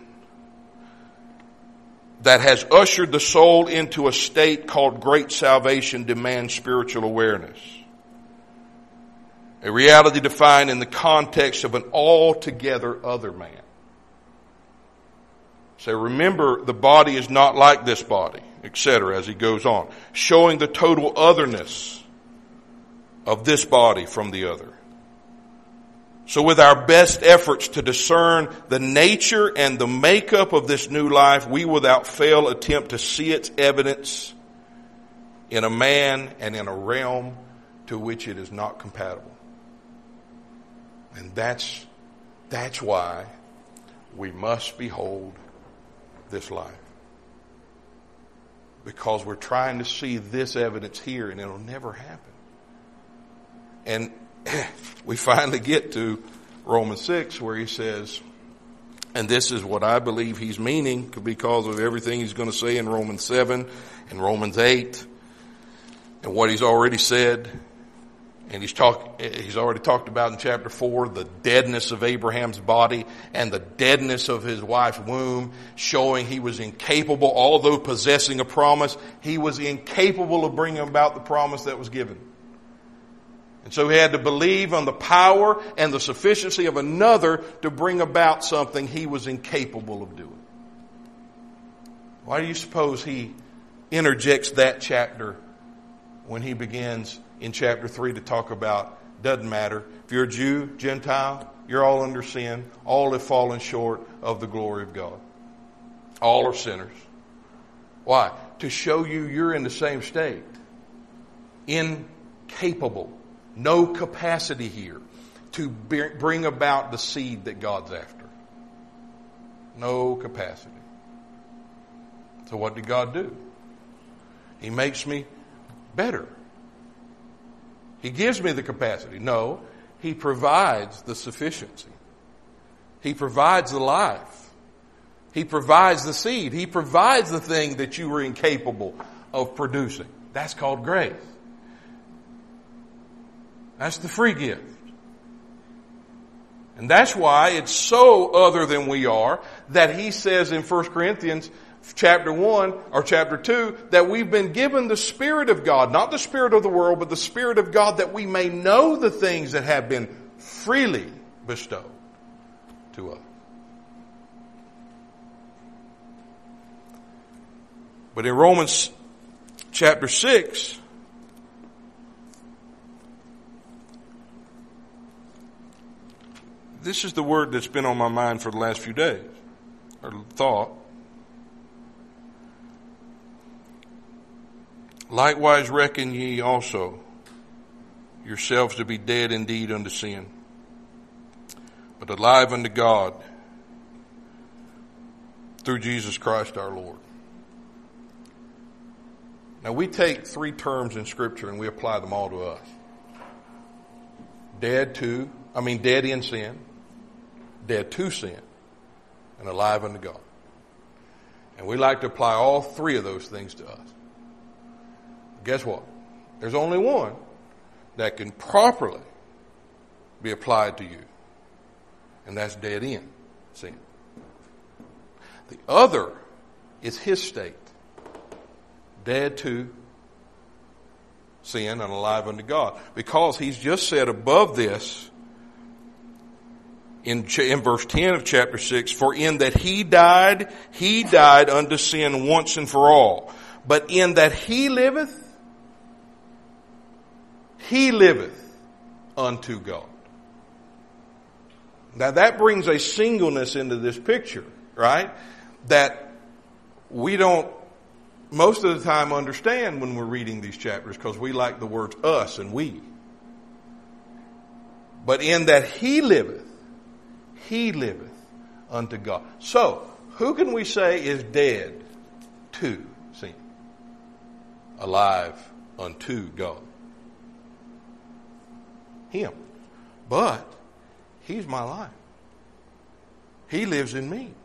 that has ushered the soul into a state called great salvation demands spiritual awareness. A reality defined in the context of an altogether other man. So remember, the body is not like this body, et cetera, as he goes on, showing the total otherness of this body from the other. So with our best efforts to discern the nature and the makeup of this new life, we without fail attempt to see its evidence in a man and in a realm to which it is not compatible. And that's, that's why we must behold this life. Because we're trying to see this evidence here and it'll never happen. And we finally get to Romans six where he says, and this is what I believe he's meaning because of everything he's going to say in Romans seven and Romans eight and what he's already said And he's talk, he's already talked about in chapter four the deadness of Abraham's body and the deadness of his wife's womb, showing he was incapable, although possessing a promise, he was incapable of bringing about the promise that was given. And so he had to believe on the power and the sufficiency of another to bring about something he was incapable of doing. Why do you suppose he interjects that chapter when he begins in chapter three to talk about, doesn't matter, if you're a Jew, Gentile, you're all under sin, all have fallen short of the glory of God. All are sinners. Why? To show you you're in the same state. Incapable. No capacity here to bring about the seed that God's after. No capacity. So what did God do? He makes me better. He gives me the capacity. No, He provides the sufficiency. He provides the life. He provides the seed. He provides the thing that you were incapable of producing. That's called grace. That's the free gift. And that's why it's so other than we are that he says in First Corinthians chapter one or chapter two that we've been given the Spirit of God, not the spirit of the world, but the Spirit of God, that we may know the things that have been freely bestowed to us. But in Romans chapter six, this is the word that's been on my mind for the last few days, or thought. Likewise reckon ye also yourselves to be dead indeed unto sin, but alive unto God through Jesus Christ our Lord. Now we take three terms in Scripture and we apply them all to us. Dead to, I mean dead in sin, dead to sin, and alive unto God. And we like to apply all three of those things to us. Guess what? There's only one that can properly be applied to you, and that's dead in sin. The other is his state, dead to sin and alive unto God, because he's just said above this in, in verse ten of chapter six, for in that he died, he died unto sin once and for all, but in that he liveth, he liveth unto God. Now that brings a singleness into this picture, right? That we don't most of the time understand when we're reading these chapters, because we like the words us and we. But in that he liveth, he liveth unto God. So, who can we say is dead to sin? Alive unto God. Him. But he's my life. He lives in me.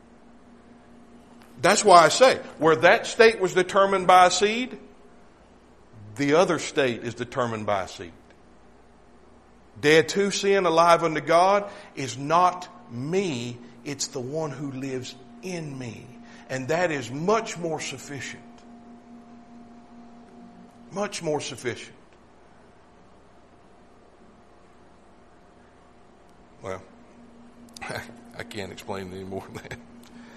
That's why I say, where that state was determined by a seed, the other state is determined by a seed. Dead to sin, alive unto God is not me, it's the one who lives in me. And that is much more sufficient. Much more sufficient. Well, I can't explain it any more than that.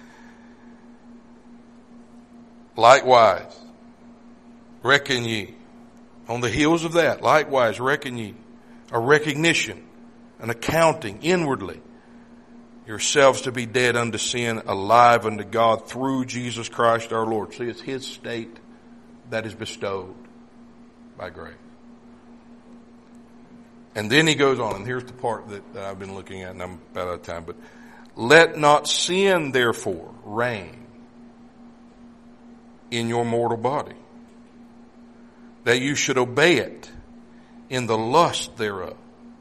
Likewise, reckon ye, on the heels of that, likewise reckon ye, a recognition, an accounting inwardly, yourselves to be dead unto sin, alive unto God through Jesus Christ our Lord. See, it's his state that is bestowed by grace. And then he goes on, and here's the part that, that I've been looking at, and I'm about out of time, but let not sin therefore reign in your mortal body, that you should obey it in the lust thereof.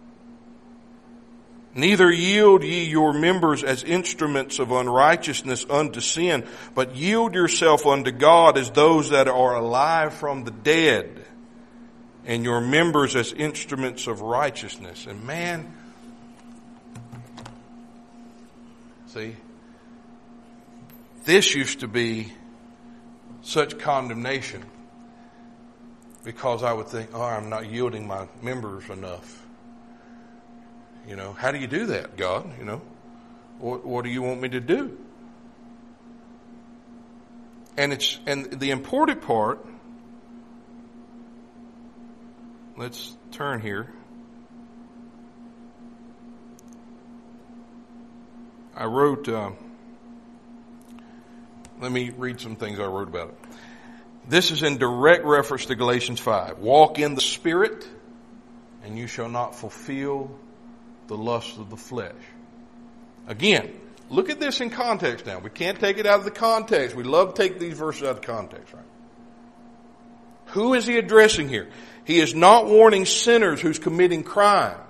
Neither yield ye your members as instruments of unrighteousness unto sin, but yield yourself unto God as those that are alive from the dead, and your members as instruments of righteousness. And man, see, this used to be such condemnation because I would think, oh, I'm not yielding my members enough. You know, how do you do that, God? You know, what, what do you want me to do? And it's and the important part, let's turn here. I wrote, uh, let me read some things I wrote about it. This is in direct reference to Galatians five. Walk in the Spirit, and you shall not fulfill the lusts of the flesh. Again, look at this in context now. We can't take it out of the context. We love to take these verses out of context, right? Who is he addressing here? He is not warning sinners who's committing crimes.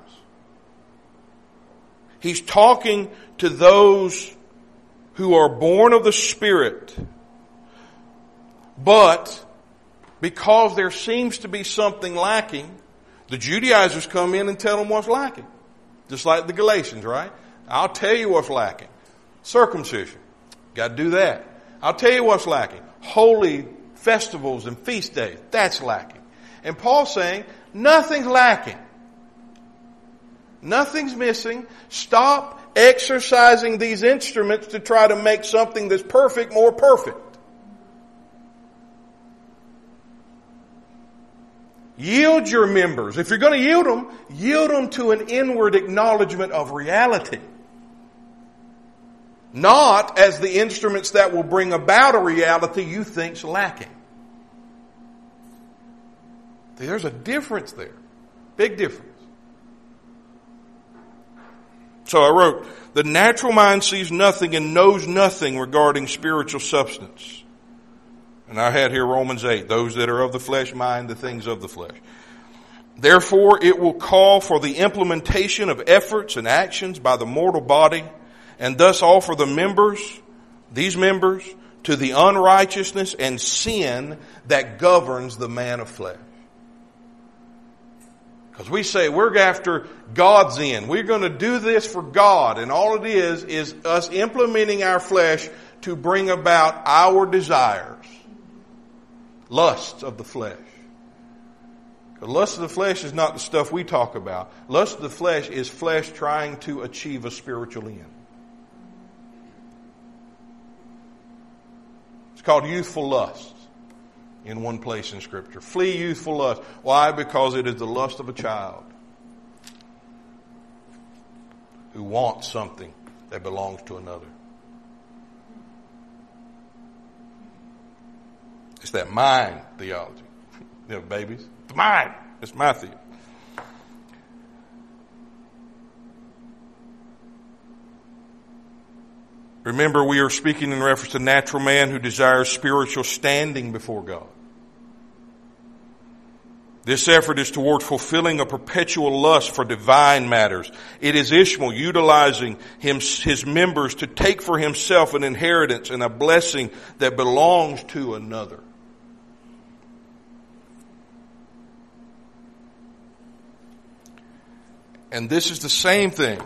He's talking to those who are born of the Spirit, but because there seems to be something lacking, the Judaizers come in and tell them what's lacking. Just like the Galatians, right? I'll tell you what's lacking. Circumcision. Got to do that. I'll tell you what's lacking. Holy festivals and feast days. That's lacking. And Paul's saying, nothing's lacking. Nothing's missing. Stop exercising these instruments to try to make something that's perfect more perfect. Yield your members. If you're going to yield them, yield them to an inward acknowledgement of reality. Not as the instruments that will bring about a reality you think's lacking. There's a difference there. Big difference. So I wrote, the natural mind sees nothing and knows nothing regarding spiritual substance. And I had here Romans eight, those that are of the flesh mind the things of the flesh. Therefore it will call for the implementation of efforts and actions by the mortal body, and thus offer the members, these members, to the unrighteousness and sin that governs the man of flesh. Because we say we're after God's end. We're going to do this for God. And all it is, is us implementing our flesh to bring about our desires. Lusts of the flesh. The lust of the flesh is not the stuff we talk about. Lust of the flesh is flesh trying to achieve a spiritual end. It's called youthful lust in one place in Scripture. Flee youthful lust. Why? Because it is the lust of a child who wants something that belongs to another. It's that mind theology. You know, babies. It's mine. It's my theory. Remember, we are speaking in reference to natural man who desires spiritual standing before God. This effort is toward fulfilling a perpetual lust for divine matters. It is Ishmael utilizing him, his members to take for himself an inheritance and a blessing that belongs to another. And this is the same thing.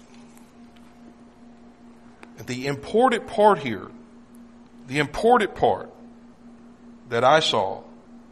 The important part here, the important part that I saw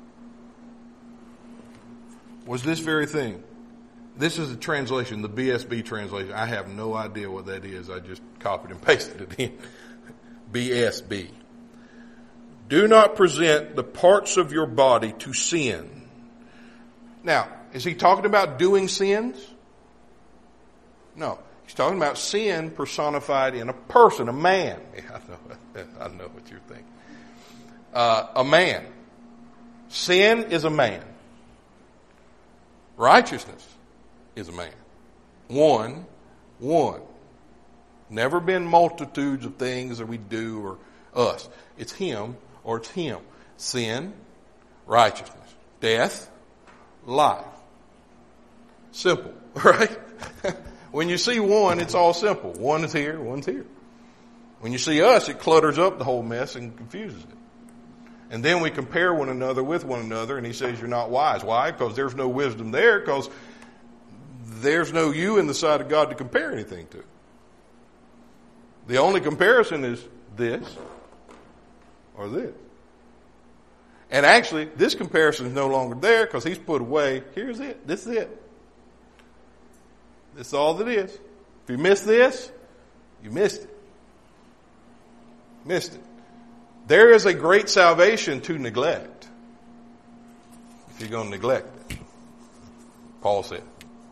was this very thing. This is a translation, the B S B translation. I have no idea what that is. I just copied and pasted it in. B S B. Do not present the parts of your body to sin. Now, is he talking about doing sins? No. He's talking about sin personified in a person, a man. Yeah, I know, I know what you're thinking. Uh, a man. Sin is a man. Righteousness is a man. One, one. Never been multitudes of things that we do or us. It's him or it's him. Sin, righteousness. Death, life. Simple, right? When you see one, it's all simple. One is here, one's here. When you see us, it clutters up the whole mess and confuses it. And then we compare one another with one another, and he says you're not wise. Why? Because there's no wisdom there, because there's no you in the sight of God to compare anything to. The only comparison is this or this. And actually, this comparison is no longer there because he's put away, here's it, this is it. This is all that is. If you miss this, you missed it. Missed it. There is a great salvation to neglect. If you're going to neglect it. Paul said.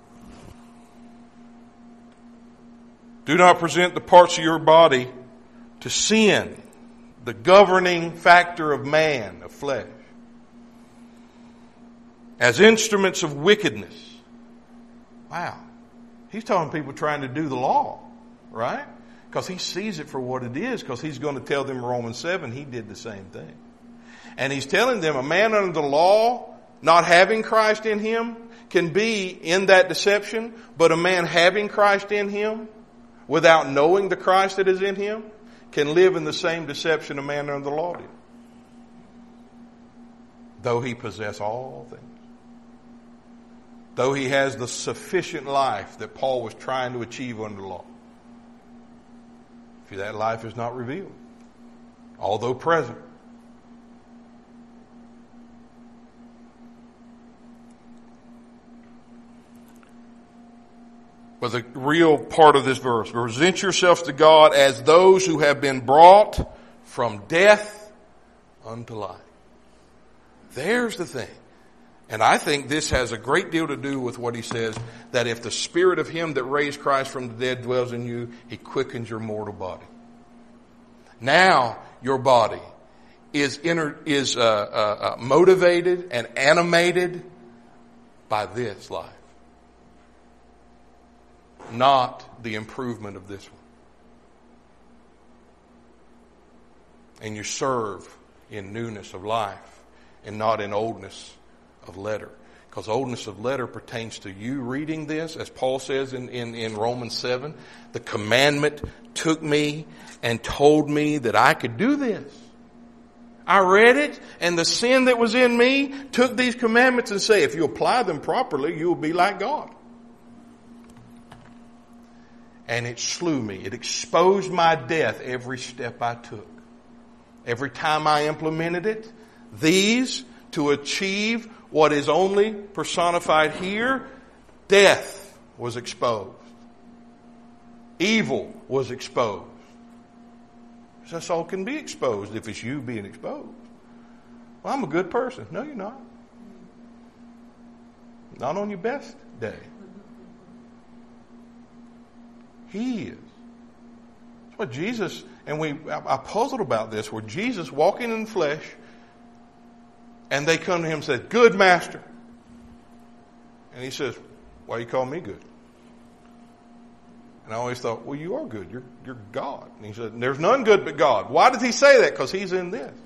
Do not present the parts of your body to sin, the governing factor of man, of flesh, as instruments of wickedness. Wow. He's telling people trying to do the law, right? Because he sees it for what it is, because he's going to tell them in Romans seven he did the same thing. And he's telling them a man under the law, not having Christ in him, can be in that deception, but a man having Christ in him, without knowing the Christ that is in him, can live in the same deception a man under the law did. Though he possess all things. Though he has the sufficient life that Paul was trying to achieve under the law. See, that life is not revealed, although present. But the real part of this verse, present yourselves to God as those who have been brought from death unto life. There's the thing. And I think this has a great deal to do with what he says, that if the spirit of him that raised Christ from the dead dwells in you, he quickens your mortal body. Now your body is inter, is uh, uh, uh, motivated and animated by this life, not the improvement of this one. And you serve in newness of life and not in oldness of letter. Because oldness of letter pertains to you reading this, as Paul says in, in, in Romans seven. The commandment took me and told me that I could do this. I read it, and the sin that was in me took these commandments and say, if you apply them properly, you will be like God. And it slew me. It exposed my death every step I took. Every time I implemented it, these to achieve what is only personified here, death was exposed. Evil was exposed. That's all can be exposed if it's you being exposed. Well, I'm a good person. No, you're not. Not on your best day. He is. That's what Jesus, and we, I, I puzzled about this, where Jesus walking in the flesh, and they come to him and said, good master. And he says, why do you call me good? And I always thought, well, you are good. You're, you're God. And he said, there's none good but God. Why did he say that? Because he's in this.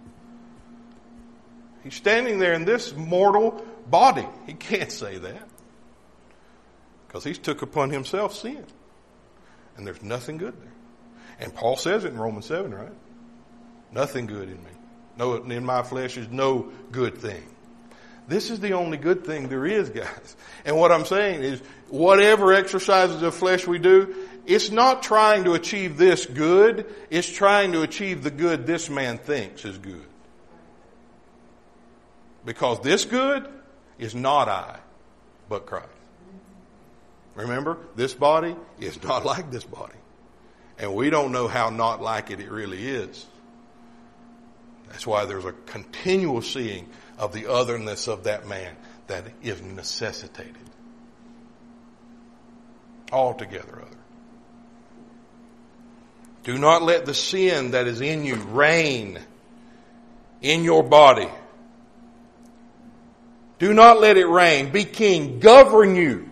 He's standing there in this mortal body. He can't say that. Because he's took upon himself sin. And there's nothing good there. And Paul says it in Romans seven, right? Nothing good in me. No, in my flesh is no good thing. This is the only good thing there is, guys. And what I'm saying is, whatever exercises of flesh we do, it's not trying to achieve this good. It's trying to achieve the good this man thinks is good. Because this good is not I, but Christ. Remember, this body is not like this body. And we don't know how not like it it really is. That's why there's a continual seeing of the otherness of that man that is necessitated. Altogether other. Do not let the sin that is in you reign in your body. Do not let it reign. Be king. Govern you.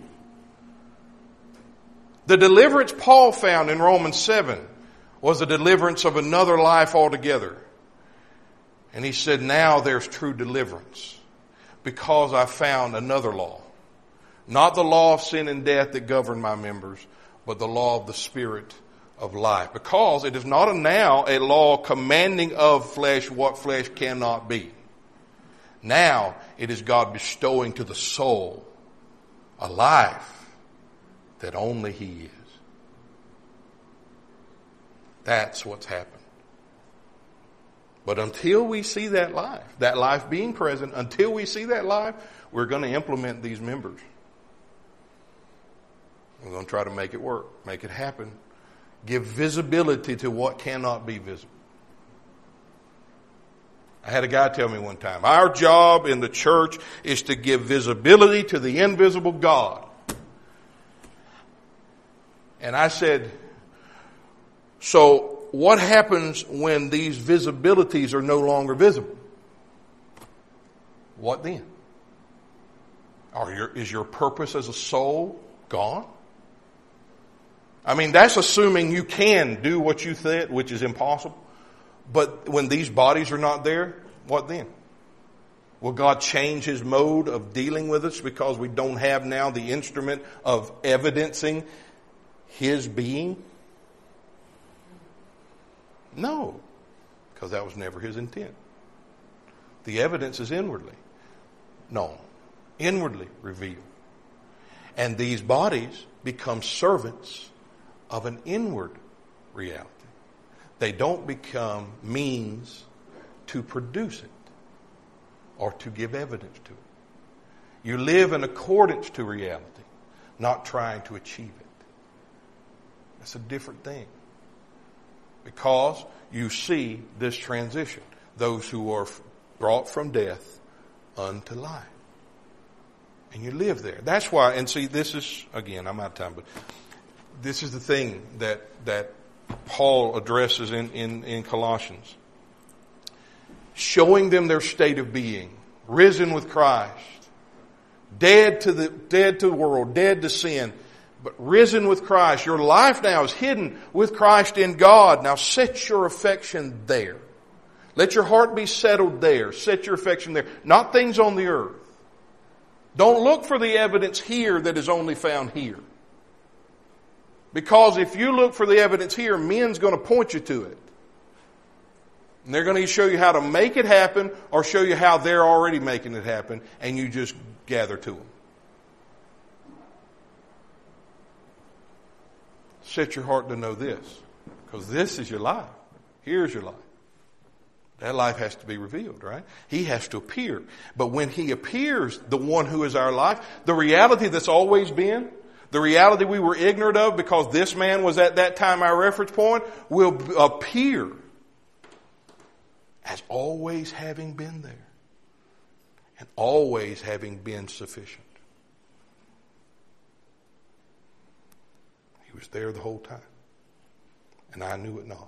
The deliverance Paul found in Romans seven was the deliverance of another life altogether. And he said, now there's true deliverance because I found another law. Not the law of sin and death that govern my members, but the law of the Spirit of life, because it is not a now a law commanding of flesh what flesh cannot be. Now it is God bestowing to the soul a life that only He is. That's what's happened. But until we see that life, that life being present, until we see that life, we're going to implement these members. We're going to try to make it work, make it happen. Give visibility to what cannot be visible. I had a guy tell me one time, our job in the church is to give visibility to the invisible God. And I said, so what happens when these visibilities are no longer visible? What then? Are your, is your purpose as a soul gone? I mean, that's assuming you can do what you said, which is impossible. But when these bodies are not there, what then? Will God change His mode of dealing with us because we don't have now the instrument of evidencing His being? No, because that was never His intent. The evidence is inwardly known, inwardly revealed. And these bodies become servants of an inward reality. They don't become means to produce it or to give evidence to it. You live in accordance to reality, not trying to achieve it. That's a different thing. Because you see this transition. Those who are brought from death unto life. And you live there. That's why, and see, this is, again, I'm out of time, but this is the thing that, that Paul addresses in, in, in Colossians. Showing them their state of being. Risen with Christ. Dead to the, dead to the world. Dead to sin. But risen with Christ. Your life now is hidden with Christ in God. Now set your affection there. Let your heart be settled there. Set your affection there. Not things on the earth. Don't look for the evidence here that is only found here. Because if you look for the evidence here, men's going to point you to it. And they're going to show you how to make it happen or show you how they're already making it happen, and you just gather to them. Set your heart to know this, because this is your life. Here's your life. That life has to be revealed, right? He has to appear. But when He appears, the one who is our life, the reality that's always been, the reality we were ignorant of because this man was at that time our reference point, will appear as always having been there and always having been sufficient. He was there the whole time, and I knew it not.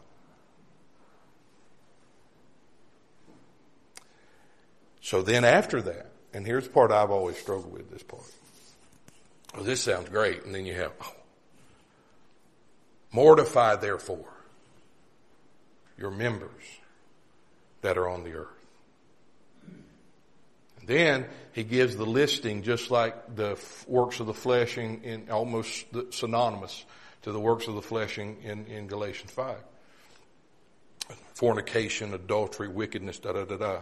So then after that, and here's the part I've always struggled with, this part. Well, this sounds great. And then you have, oh, mortify therefore your members that are on the earth. And then he gives the listing just like the works of the flesh in, in almost synonymous to the works of the flesh in, in, in Galatians five. Fornication, adultery, wickedness, da da da da.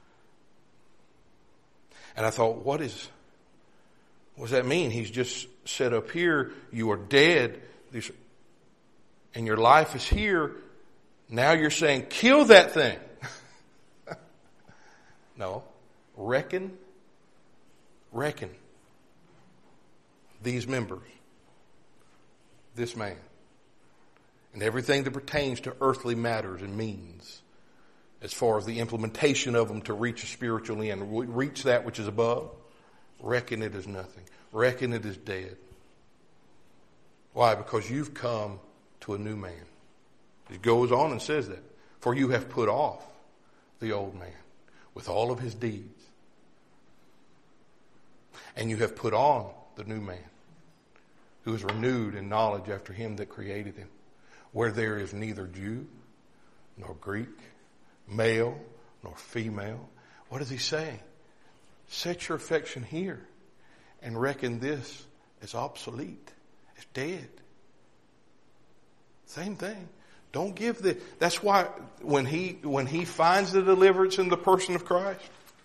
And I thought, what is, what does that mean? He's just said up here, you are dead, and your life is here. Now you're saying, kill that thing. No. Reckon, reckon these members, this man, and everything that pertains to earthly matters and means, as far as the implementation of them to reach a spiritual end, reach that which is above, reckon it as nothing. Reckon it as dead. Why? Because you've come to a new man. He goes on and says that. For you have put off the old man with all of his deeds. And you have put on the new man, who is renewed in knowledge after him that created him, where there is neither Jew nor Greek, male nor female. What is he saying? Set your affection here and reckon this as obsolete, as dead. Same thing. Don't give the, that's why when he, when he finds the deliverance in the person of Christ,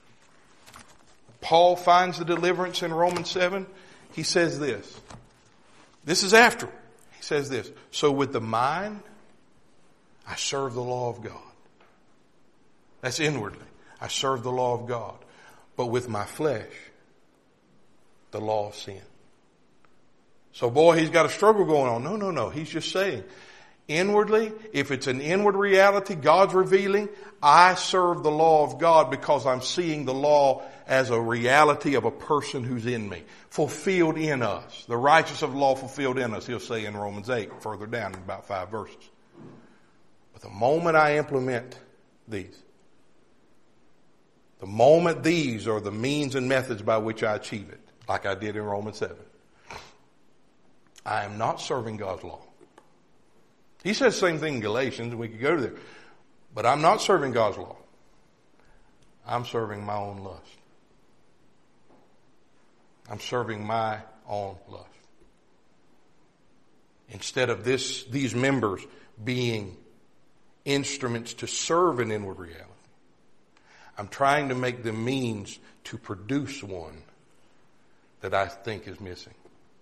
Paul finds the deliverance in Romans seven, he says this. This is after. He says this. So with the mind, I serve the law of God. That's inwardly. I serve the law of God. But with my flesh, the law of sin. So boy, he's got a struggle going on. No, no, no. He's just saying, inwardly, if it's an inward reality God's revealing, I serve the law of God because I'm seeing the law as a reality of a person who's in me, fulfilled in us. The righteousness of the law fulfilled in us, he'll say in Romans eight, further down in about five verses. But the moment I implement these, the moment these are the means and methods by which I achieve it, like I did in Romans seven, I am not serving God's law. He says the same thing in Galatians, and we could go to there. But I'm not serving God's law. I'm serving my own lust. I'm serving my own lust. Instead of this, these members being instruments to serve an inward reality, I'm trying to make them means to produce one that I think is missing.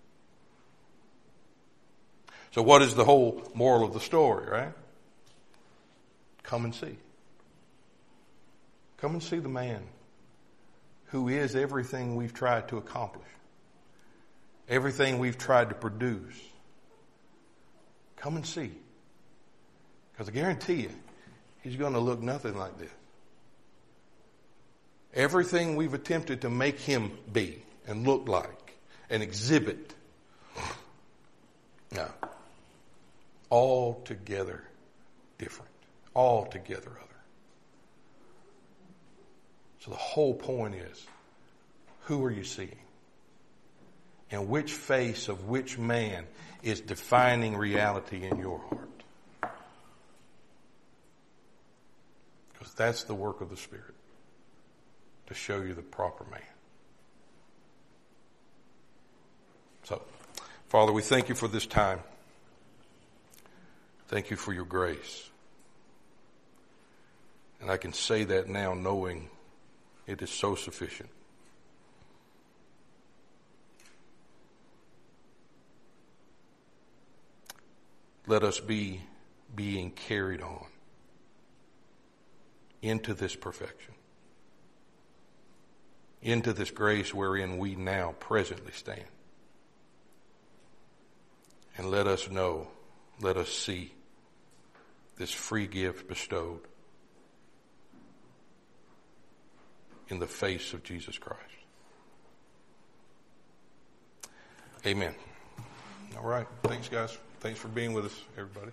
So what is the whole moral of the story, right? Come and see. Come and see the man who is everything we've tried to accomplish. Everything we've tried to produce. Come and see. Because I guarantee you, he's going to look nothing like this. Everything we've attempted to make him be and look like and exhibit. No. Altogether different. Altogether other. So the whole point is, who are you seeing? And which face of which man is defining reality in your heart? Because that's the work of the Spirit, to show you the proper man. So, Father, we thank you for this time. Thank you for your grace. And I can say that now knowing it is so sufficient. Let us be being carried on into this perfection, into this grace wherein we now presently stand. And let us know, let us see this free gift bestowed in the face of Jesus Christ. Amen. All right. Thanks, guys. Thanks for being with us, everybody.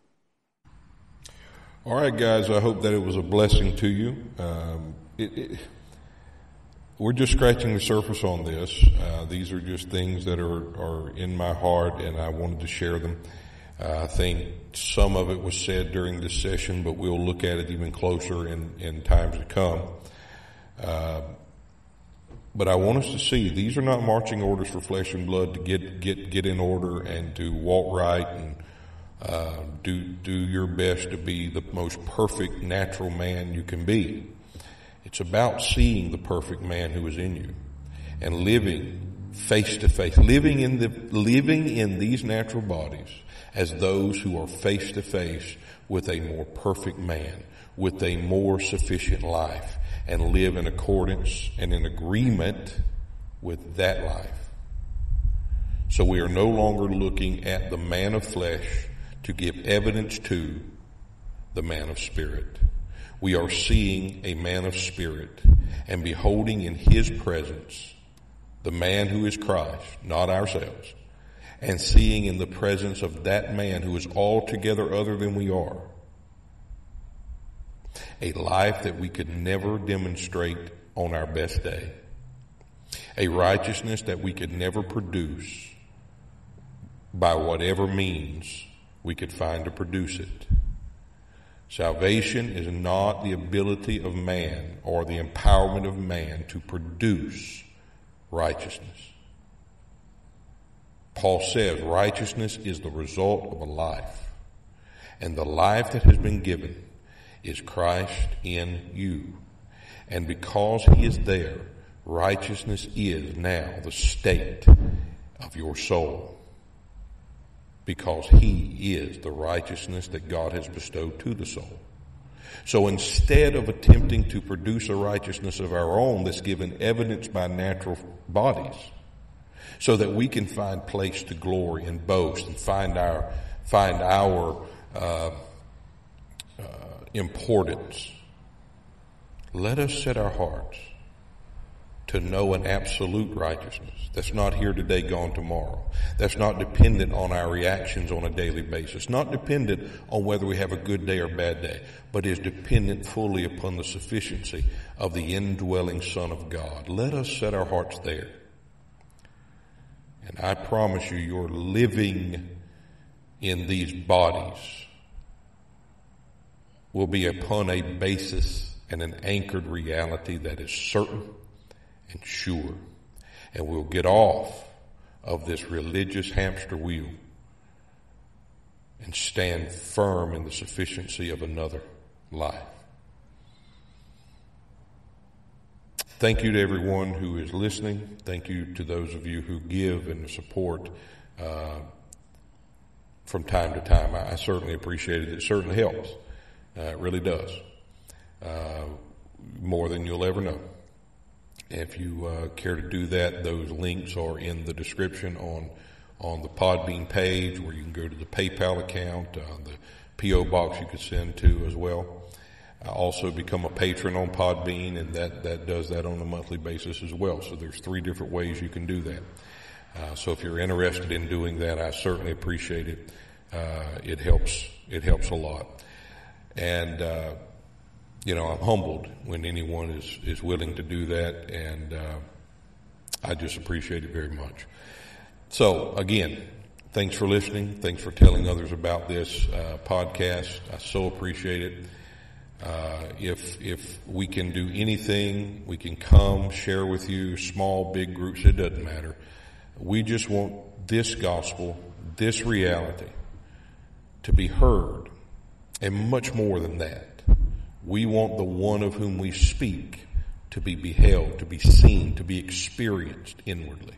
All right, guys. I hope that it was a blessing to you. Um, it, it, we're just scratching the surface on this. Uh, these are just things that are, are in my heart, and I wanted to share them. Uh, I think some of it was said during this session, but we'll look at it even closer in, in times to come. Uh, but I want us to see these are not marching orders for flesh and blood to get get get in order and to walk right and uh, do do your best to be the most perfect natural man you can be. It's about seeing the perfect man who is in you and living face to face, living in the living in these natural bodies as those who are face to face with a more perfect man, with a more sufficient life, and live in accordance and in agreement with that life. So we are no longer looking at the man of flesh to give evidence to the man of spirit. We are seeing a man of spirit and beholding in his presence the man who is Christ, not ourselves, and seeing in the presence of that man who is altogether other than we are, a life that we could never demonstrate on our best day, a righteousness that we could never produce by whatever means we could find to produce it. Salvation is not the ability of man or the empowerment of man to produce righteousness. Paul says righteousness is the result of a life. And the life that has been given is Christ in you. And because he is there, righteousness is now the state of your soul. Because he is the righteousness that God has bestowed to the soul. So instead of attempting to produce a righteousness of our own that's given evidence by natural bodies, so that we can find place to glory and boast and find our find our uh, uh, importance, let us set our hearts to know an absolute righteousness that's not here today, gone tomorrow. That's not dependent on our reactions on a daily basis. Not dependent on whether we have a good day or bad day, but is dependent fully upon the sufficiency of the indwelling Son of God. Let us set our hearts there. And I promise you, you're living in these bodies will be upon a basis and an anchored reality that is certain and sure. And we'll get off of this religious hamster wheel and stand firm in the sufficiency of another life. Thank you to everyone who is listening. Thank you to those of you who give and support uh, from time to time. I, I certainly appreciate it. It certainly helps. Uh, it really does. Uh, more than you'll ever know. If you uh, care to do that, those links are in the description on on the Podbean page, where you can go to the PayPal account, uh, the P O box you could send to as well. I also become a patron on Podbean, and that, that does that on a monthly basis as well. So there's three different ways you can do that. Uh, so if you're interested in doing that, I certainly appreciate it. Uh, it helps, it helps a lot. And, uh, you know, I'm humbled when anyone is, is willing to do that, and, uh, I just appreciate it very much. So again, thanks for listening. Thanks for telling others about this, uh, podcast. I so appreciate it. Uh, if, if we can do anything, we can come share with you, small, big groups, it doesn't matter. We just want this gospel, this reality to be heard, and much more than that. We want the one of whom we speak to be beheld, to be seen, to be experienced inwardly.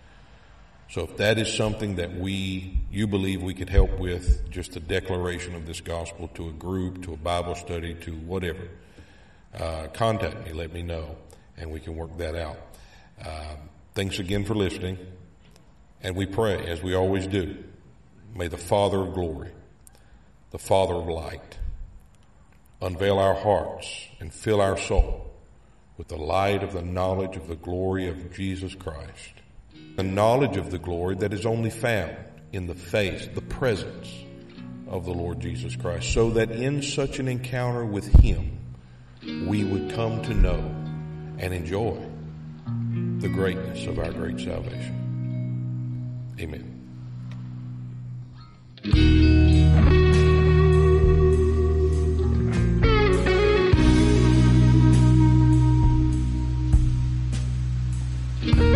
So if that is something that we, you believe we could help with, just a declaration of this gospel to a group, to a Bible study, to whatever, uh, contact me, let me know, and we can work that out. Uh, thanks again for listening, and we pray, as we always do, may the Father of glory, the Father of light, unveil our hearts and fill our soul with the light of the knowledge of the glory of Jesus Christ. The knowledge of the glory that is only found in the face, the presence of the Lord Jesus Christ, so that in such an encounter with Him, we would come to know and enjoy the greatness of our great salvation. Amen. Thank you.